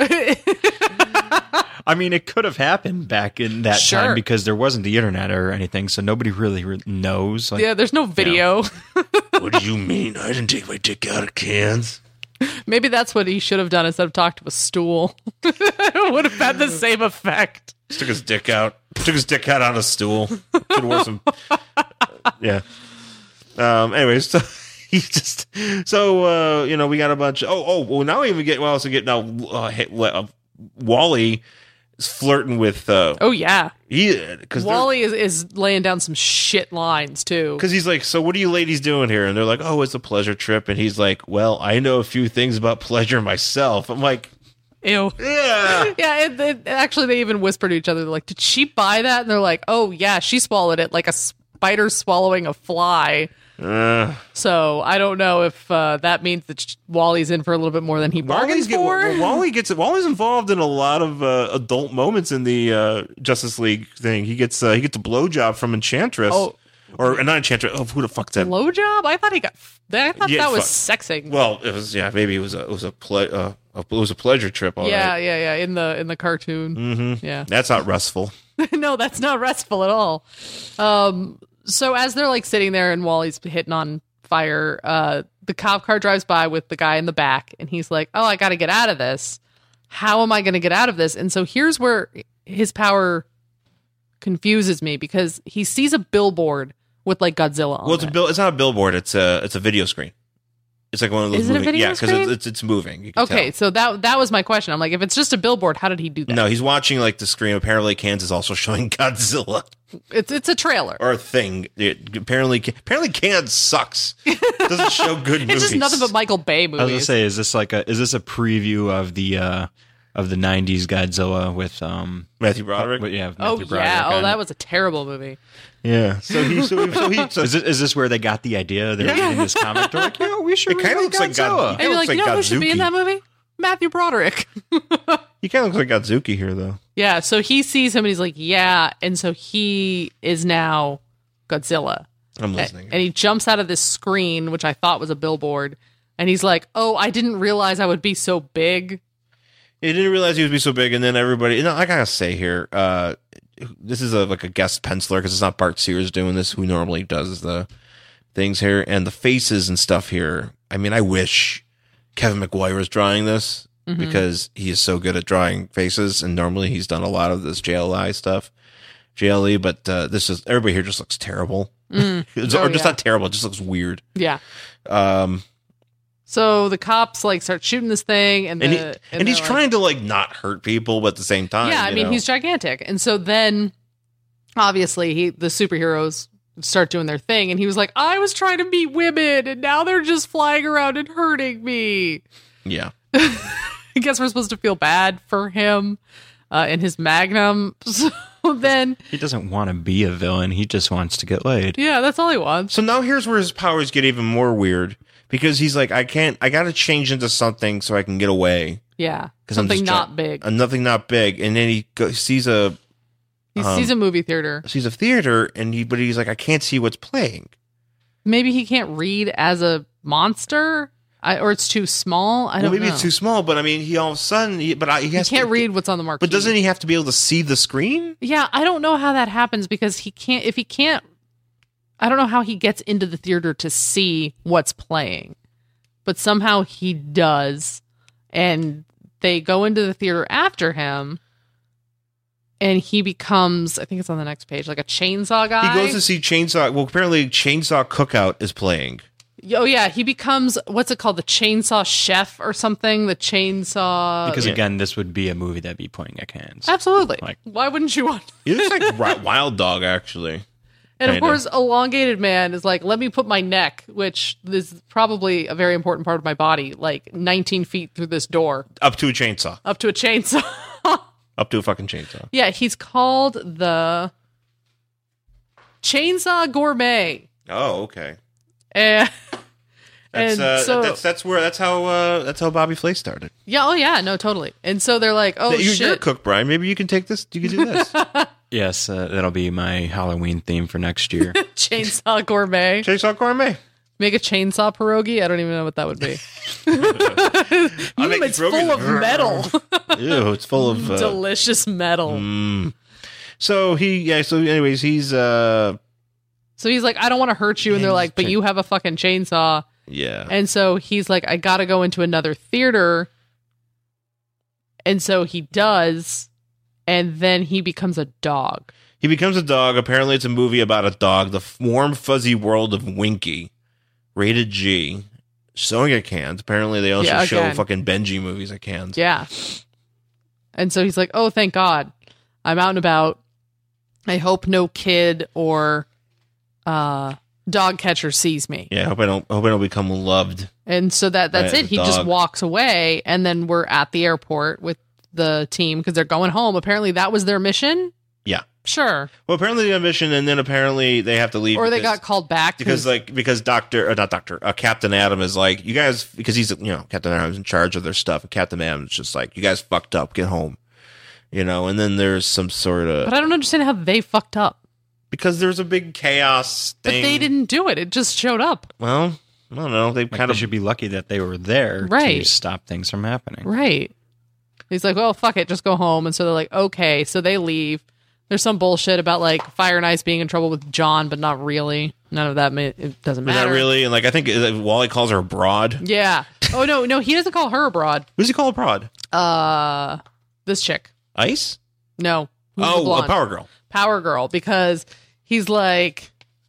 I mean, it could have happened back in that Sure. time because there wasn't the internet or anything, so nobody really re- knows. Like, Yeah, there's no video. What do you mean? I didn't take my dick out of cans. Maybe that's what he should have done instead of talk to a stool. It would have had the same effect. Just took his dick out. Took his dick out on a stool. Could wear some. Yeah. Um. Anyways, so he just so uh you know we got a bunch. Oh oh well now we even get well also get now uh, hit, uh, Wally is flirting with uh Oh yeah, he because Wally is, is laying down some shit lines too. Because he's like, so what are you ladies doing here? And they're like, oh, it's a pleasure trip. And he's like, well, I know a few things about pleasure myself. I'm like, Ew. yeah. Yeah, it, it, actually, they even whisper to each other, like, did she buy that? And they're like, oh, yeah, she swallowed it like a spider swallowing a fly. Uh, So I don't know if uh, that means that sh- Wally's in for a little bit more than he bargained Wally's, get, for. Wally gets Wally's involved in a lot of uh, adult moments in the uh, Justice League thing. He gets uh, he gets a blowjob from Enchantress. Oh. Or uh, not Enchantress. Oh, who the fuck's that? Blowjob? I thought he got. I thought Yeah, that was fuck. sexing. Well, it was yeah. Maybe it was a it was a ple- uh, it was a pleasure trip. All yeah, right. yeah, yeah. In the in the cartoon. Mm-hmm. Yeah. That's not restful. No, that's not restful at all. Um. So as they're like sitting there and Wally's hitting on fire, uh, the cop car drives by with the guy in the back, and he's like, "Oh, I got to get out of this. How am I going to get out of this?" And so here's where his power confuses me because he sees a billboard with like Godzilla on Well, it's a it. bill. It's not a billboard. It's a it's a video screen. It's like one of those. Is it a moving, video yeah, because screen? it's, it's it's moving. You can Okay, tell. so that that was my question. I'm like, if it's just a billboard, how did he do that? No, he's watching like the screen. Apparently, Kansas is also showing Godzilla It's it's a trailer. or a thing. It, apparently, apparently, Kansas sucks. Doesn't show good movies. It's just nothing but Michael Bay I was gonna movies. say, is this like a is this a preview of the uh of the nineties Godzilla with um Matthew Broderick. But yeah, with Oh Matthew Broderick yeah. Oh, on that it. was a terrible movie. Yeah. So he. So, so he. So Is this, is this where they got the idea? They're reading this comic. They're like, yeah, we should. It kinda remake looks like God- Godzilla. And you're looks like, you like know who should be in Godzuki. that movie? Matthew Broderick. he kind of looks like Godzuki here, though. Yeah, so he sees him and he's like, yeah. And so he is now Godzilla. I'm A- listening. And he jumps out of this screen, which I thought was a billboard. And he's like, oh, I didn't realize I would be so big. He didn't realize he would be so big, and then everybody. You know, I gotta say here, uh, this is a like a guest penciler because it's not Bart Sears doing this, who normally does the things here, and the faces and stuff here. I mean, I wish Kevin McGuire was drawing this because he is so good at drawing faces, and normally he's done a lot of this J L I stuff, J L E. But uh, this is everybody here just looks terrible, Mm. It's- Oh, or just yeah. not terrible, it just looks weird. Yeah. Um, So the cops like start shooting this thing, and, and the, he, and, and he's they're trying to like not hurt people, but at the same time, Like, yeah, I you mean, know. he's gigantic, and so then obviously he the superheroes start doing their thing, and he was like, "I was trying to meet women, and now they're just flying around and hurting me." yeah. I guess we're supposed to feel bad for him uh, and his Magnum. So then, He doesn't want to be a villain. He just wants to get laid. yeah, that's all he wants. So now here's where his powers get even more weird because he's like, I can't, I got to change into something so I can get away. Yeah, 'Cause I'm something just not try- big. Uh, nothing not big, and then he go, sees a He um, sees a movie theater. sees a theater, and he, but he's like, I can't see what's playing. Maybe he can't read as a monster, I, or it's too small. I Well, don't maybe know. it's too small, but I mean, he all of a sudden, he, but I, he He has can't to, read what's on the marquee. But doesn't he have to be able to see the screen? Yeah, I don't know how that happens because he can't. If he can't, I don't know how he gets into the theater to see what's playing, but somehow he does, and they go into the theater after him, and he becomes. I think it's on the next page, like a chainsaw guy. He goes to see Chainsaw. Well, apparently, Chainsaw Cookout is playing. Oh yeah, he becomes what's it called, the chainsaw chef or something? The chainsaw. Because Yeah. again, this would be a movie that'd be playing at Cannes. Absolutely. Like- Why wouldn't you want? He looks like Ri- Wild Dog, actually. And of Kinda. course, elongated man is like, let me put my neck, which is probably a very important part of my body, like nineteen feet through this door, Up to a chainsaw. up to a chainsaw. Up to a fucking chainsaw. Yeah, he's called the Chainsaw Gourmet. Oh, okay. And, That's and uh, so, that's that's where that's how uh, that's how Bobby Flay started. yeah, oh yeah, no, totally. And so they're like, oh you're, you're a shit. cook, Brian. Maybe you can take this. You can do this. Yes, uh, that'll be my Halloween theme for next year. Chainsaw Gourmet. Chainsaw Gourmet. Make a chainsaw pierogi? I don't even know what that would be. I'll Mm, make it's pierogies. full of metal. Ew, it's full of. Uh, Delicious metal. mm. So he, yeah. So, anyways, he's, uh, So he's like, I don't want to hurt you. And they're He's like, but chain- you have a fucking chainsaw. yeah. And so he's like, I got to go into another theater. And so he does. And then he becomes a dog. He becomes a dog. Apparently, it's a movie about a dog. The warm, fuzzy world of Winky, rated G, showing at Cannes. Apparently, they also Yeah, show again. fucking Benji movies at Cannes. Yeah. And so he's like, oh, thank God. I'm out and about. I hope no kid or uh, dog catcher sees me. Yeah, I hope I don't. Hope I don't become loved. And so that that's Right, it. He the just dog. walks away, and then we're at the airport with the team because they're going home. Apparently, that was their mission. Yeah. Sure. Well, apparently they have a mission, and then apparently they have to leave, Or they because- got called back because like because Doctor or not Doctor uh, Captain Adam is like, you guys, because he's, you know, Captain Adam's in charge of their stuff, and Captain Adam's just like, you guys fucked up, get home, you know. And then there's some sort of, But I don't understand how they fucked up. because there's a big chaos But thing. they didn't do it. It just showed up. Well, I don't know. They Like, kind they of should be lucky that they were there Right. to stop things from happening. Right. He's like, well, fuck it, just go home. And so they're like, okay. So they leave. There's some bullshit about like Fire and Ice being in trouble with John, but not really. None of that. Ma- it doesn't not matter. really, and like I think uh, Wally calls her a broad. Yeah. Oh no, no, he doesn't call her a broad. Who's he call a broad? Uh, this chick. Ice? No. Who's the Oh, a blonde? Power Girl. Power Girl, because he's like,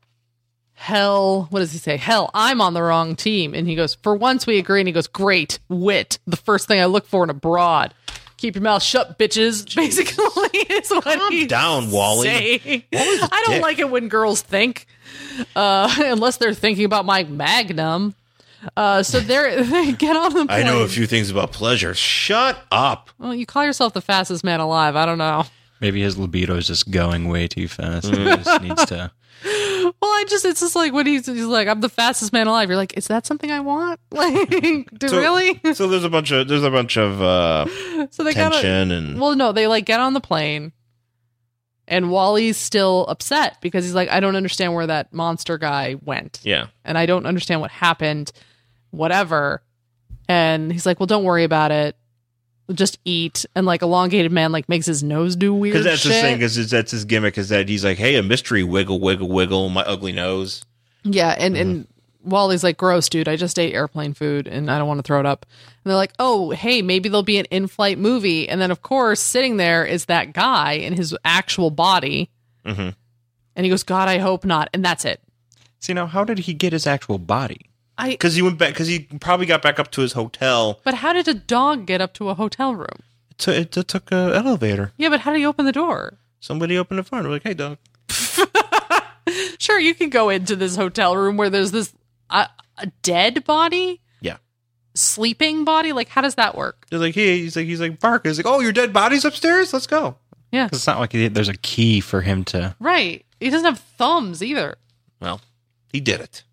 hell, what does he say? Hell, I'm on the wrong team. And he goes, for once we agree. And he goes, great, wit. The first thing I look for in a broad. Keep your mouth shut, bitches. Basically, is what Calm he's down, Wally. saying. I don't dick. like it when girls think, uh, unless they're thinking about my Magnum. Uh, so they're, they get on the plane. I know a few things about pleasure. Shut up. Well, you call yourself the fastest man alive. I don't know. Maybe his libido is just going way too fast. He just needs to. Well, I just, it's just like when he's, he's like, I'm the fastest man alive. You're like, is that something I want? Like, do So- really? So there's a bunch of there's a bunch of uh, So they tension gotta, and well, no, they like get on the plane and Wally's still upset because he's like, I don't understand where that monster guy went. yeah. And I don't understand what happened, whatever. And he's like, well, don't worry about it. Just eat. And like elongated man like makes his nose do weird Because that's shit. his thing. Because that's his gimmick. Is that he's like, hey, a mystery wiggle, wiggle, wiggle, my ugly nose. Yeah, and, Mm-hmm. and Wally's like, gross, dude. I just ate airplane food and I don't want to throw it up. And they're like, oh, hey, maybe there'll be an in-flight movie. And then, of course, sitting there is that guy in his actual body. Mm-hmm. And he goes, God, I hope not. And that's it. See, now, how did he get his actual body? I. Because he went back. Because he probably got back up to his hotel. But how did a dog get up to a hotel room? It, t- it, it took an elevator. Yeah, but how did he open the door? Somebody opened the front. We're like, hey, dog. Sure, you can go into this hotel room where there's this uh, a dead body, Yeah. sleeping body. Like, how does that work? He's like, hey, he's like, he's like, Barker. He's like, oh, your dead body's upstairs. Let's go. Yeah, It's not like he, there's a key for him to. right. He doesn't have thumbs either. Well, he did it.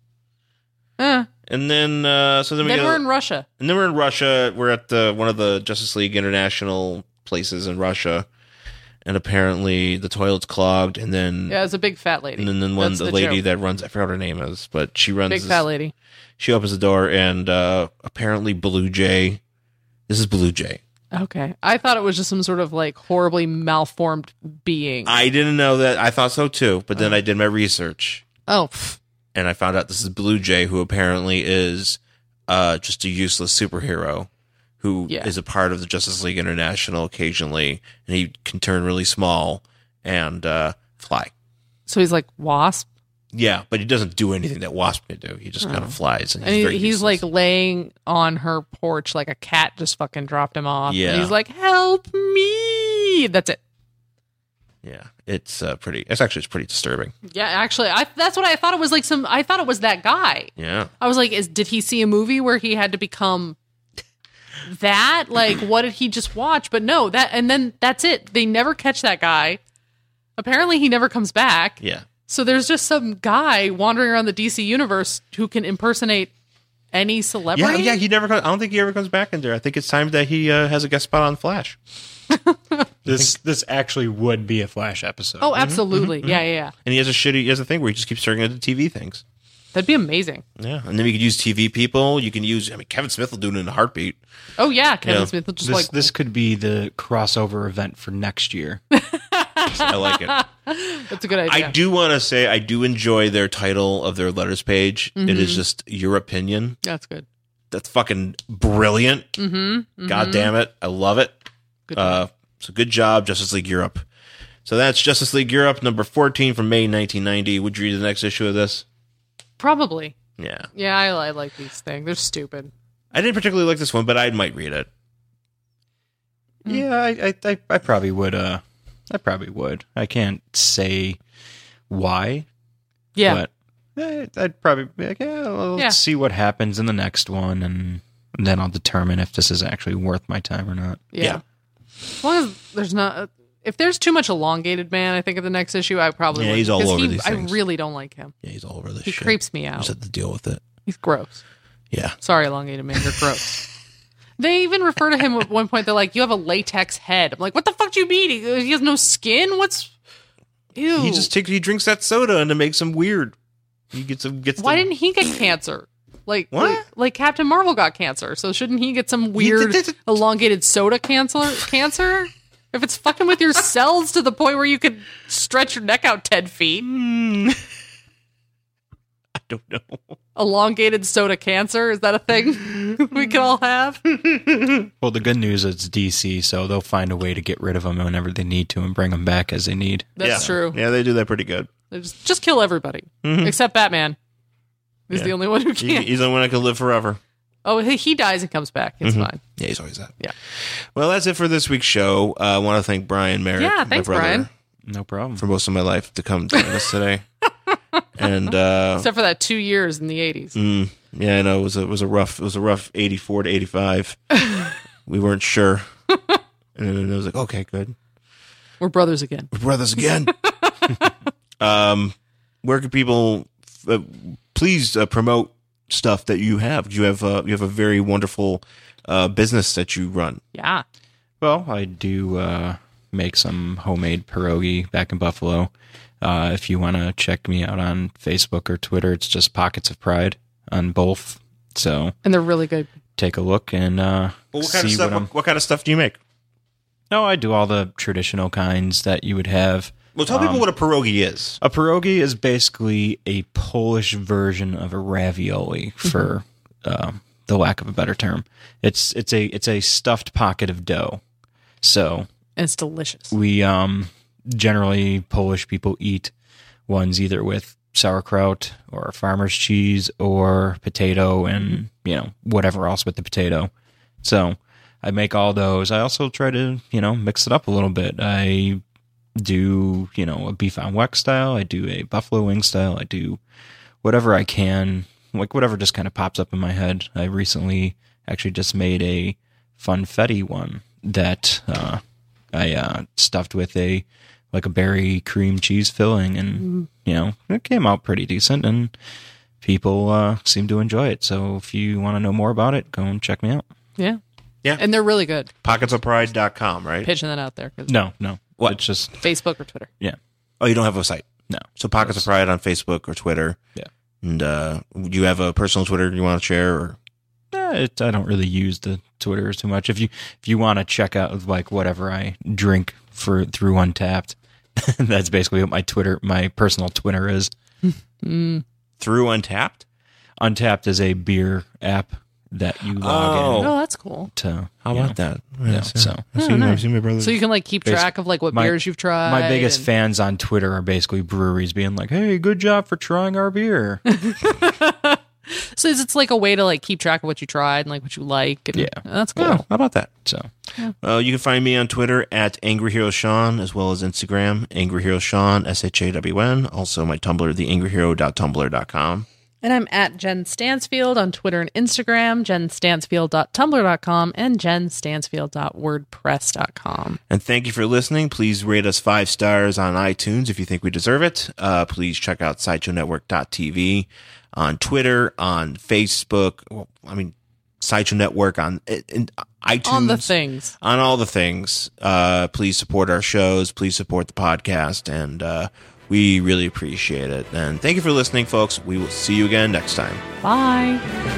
Eh. And then, uh, so then we Then go, we're in Russia. and then we're in Russia. We're at the one of the Justice League International places in Russia, and apparently the toilet's clogged. And then, Yeah, it's a big fat lady. and then, then one That's the, the lady joke. that runs, I forgot her name is, but she runs. Big this- fat lady. She opens the door, and uh, apparently Blue Jay. This is Blue Jay. Okay. I thought it was just some sort of like horribly malformed being. I didn't know that. I thought so too, but then I did my research. oh, pff. And I found out this is Blue Jay, who apparently is uh, just a useless superhero who is Yeah. a part of the Justice League International occasionally, and he can turn really small and uh, fly. So he's like Wasp. Yeah, but he doesn't do anything that Wasp can do. He just kind of flies, and he's, And he, very he's useless. like laying on her porch like a cat just fucking dropped him off. Yeah. And he's like, help me. That's it. yeah, it's uh, pretty. It's actually it's pretty disturbing. Yeah, actually, I that's what I thought it was like some I thought it was that guy. Yeah, I was like, is did he see a movie where he had to become that? Like, what did he just watch? But no, that and then that's it. They never catch that guy. Apparently he never comes back. yeah. So there's just some guy wandering around the D C universe who can impersonate any Yeah, celebrity. yeah, he never. Comes, I don't think he ever comes back in there. I think it's time that he uh, has a guest spot on Flash. This this actually would be a Flash episode. Oh, absolutely. Yeah, yeah, yeah. And he has a shitty. He has a thing where he just keeps turning into T V things. That'd be amazing. Yeah, and then you could use T V people. You can use. I mean, Kevin Smith will do it in a heartbeat. Oh yeah, Kevin Yeah. Smith will just this like this could be the crossover event for next year. I like it. that's a good idea. I do want to say I do enjoy their title of their letters page. It is just your opinion. That's good. That's fucking brilliant. Mm-hmm, God damn it, I love it. Good Uh, so good job, Justice League Europe. So that's Justice League Europe number fourteen from May nineteen ninety. Would you read the next issue of this? Probably. Yeah, Yeah, I, I like these things. They're stupid. I didn't particularly like this one, but I might read it. Yeah, I, I I I probably would. Uh, I probably would. I can't say why, Yeah. but eh, I'd probably be like, yeah, well, let's Yeah. see what happens in the next one, and then I'll determine if this is actually worth my time or not. yeah. yeah. As long as there's not if there's too much elongated man, I think of the next issue I probably Yeah, would. he's all 'Cause over he- these I things. really don't like him. Yeah, he's all over this He shit. creeps me You out. just have to deal with it. He's gross. Yeah. Sorry, elongated man, you're gross. They even refer to him at one point. They're like, "You have a latex head." I'm like, "What the fuck do you mean? He, he has no skin? What's ew?" He just takes he drinks that soda and it makes him weird. He gets him gets. Why the- didn't he get cancer? Like, What? like, like Captain Marvel got cancer, so shouldn't he get some weird did- did- elongated soda cancer? Cancer? If it's fucking with your cells to the point where you could stretch your neck out ten feet, I don't know. elongated soda cancer, is that a thing we can all have? Well, the good news is it's D C, so they'll find a way to get rid of them whenever they need to and bring them back as they need. That's yeah. true. Yeah, they do that pretty good. They Just, just kill everybody except Batman. He's Yeah. the only one who He, can't. he's the one that can live forever. Oh, he, he dies and comes back. It's fine. Yeah, he's always that. Yeah. Well, that's it for this week's show. Uh, I want to thank Brian Merrick, Yeah, my thanks, brother, Brian. No problem. for most of my life to come join us today. And uh, Except for that two years in the eighties. mm, Yeah, I know it was a, it was a rough it was a rough eighty-four to eighty-five. We weren't sure, and then it was like, okay, good. We're brothers again. We're brothers again. um, where can people uh, please uh, promote stuff that you have? You have uh, you have a very wonderful uh, business that you run. Yeah. Well, I do uh, make some homemade pierogi back in Buffalo. Uh, if you want to check me out on Facebook or Twitter, it's just Pockets of Pride on both. So, and they're really good. Take a look and uh, well, what see kind of stuff. what, What, what kind of stuff do you make? No, I do all the traditional kinds that you would have. Well, tell um, people what a pierogi is. A pierogi is basically a Polish version of a ravioli, for uh, the lack of a better term. It's it's a it's a stuffed pocket of dough. So and it's delicious. We um generally Polish people eat ones either with sauerkraut or farmer's cheese or potato and you know whatever else with the potato. So I make all those. I also try to you know mix it up a little bit. I do you know a beef on weck style. I do a buffalo wing style. I do whatever I can, like whatever just kind of pops up in my head. I recently actually just made a funfetti one that uh, I uh, stuffed with a like a berry cream cheese filling, and mm. you know it came out pretty decent, and people uh, seem to enjoy it. So if you want to know more about it, go and check me out. Yeah, yeah, and they're really good. pockets of pride dot com, right? Pitching that out there. No, no, what? It's just Facebook or Twitter. Yeah. Oh, you don't have a site? No. So Pockets of Pride on Facebook or Twitter. Yeah. And uh, do you have a personal Twitter you want to share? Or? Eh, it, I don't really use the Twitter too much. If you if you want to check out like whatever I drink for through Untapped, that's basically what my Twitter, my personal Twitter is. mm. Through Untapped? Untapped is a beer app that you log oh. in. Oh, that's cool. To, How about know, that? Yeah, Yeah, so I've Oh, seen, nice. I've seen my brother. So you can like keep track of like what my, beers you've tried. My biggest and... fans on Twitter are basically breweries being like, "Hey, good job for trying our beer." So it's like a way to like keep track of what you tried and like what you like. And Yeah. That's cool. Yeah, how about that? So, yeah. Uh, you can find me on Twitter at Angry Hero Sean, as well as Instagram, Angry Hero Sean, S H A W N. Also my Tumblr, the angry hero dot tumblr dot com. And I'm at Jen Stansfield on Twitter and Instagram, jen stansfield dot tumblr dot com and jen stansfield dot wordpress dot com. And thank you for listening. Please rate us five stars on iTunes if you think we deserve it. Uh, please check out sideshow network dot t v on Twitter, on Facebook. Well, I mean, Sideshow Network on in iTunes. On the things. On all the things. Uh, please support our shows. Please support the podcast. And uh, we really appreciate it. And thank you for listening, folks. We will see you again next time. Bye.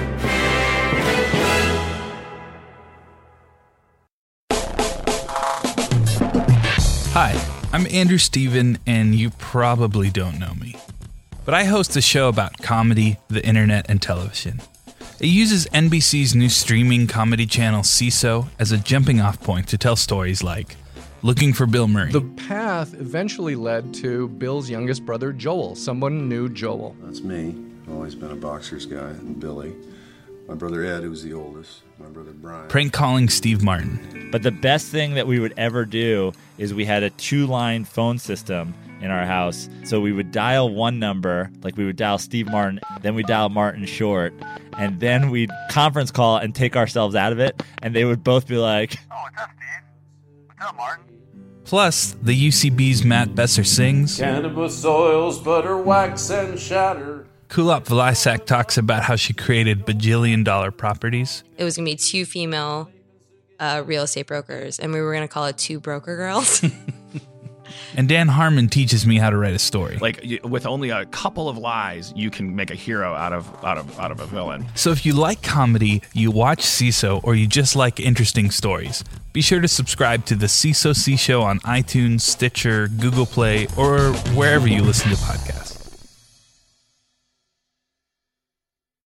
Hi, I'm Andrew Steven, and you probably don't know me. But I host a show about comedy, the internet, and television. It uses N B C's new streaming comedy channel Seeso as a jumping-off point to tell stories like Looking for Bill Murray. The path eventually led to Bill's youngest brother, Joel. Someone knew Joel. That's me. I've always been a boxer's guy, and Billy. My brother Ed, who's the oldest. My brother Brian. Prank calling Steve Martin. But the best thing that we would ever do is we had a two-line phone system in our house. So we would dial one number, like we would dial Steve Martin, then we'd dial Martin Short, and then we'd conference call and take ourselves out of it, and they would both be like, "Oh, what's up, Steve? What's up, Martin?" Plus, the U C B's Matt Besser sings, "Cannabis oils, butter, wax, and shatter." Kulop Vlasak talks about how she created bajillion dollar properties. It was going to be two female uh, real estate brokers, and we were going to call it Two Broker Girls. And Dan Harmon teaches me how to write a story. Like with only a couple of lies, you can make a hero out of out of out of a villain. So if you like comedy, you watch Seeso, or you just like interesting stories, be sure to subscribe to the Seeso C Show on iTunes, Stitcher, Google Play, or wherever you listen to podcasts.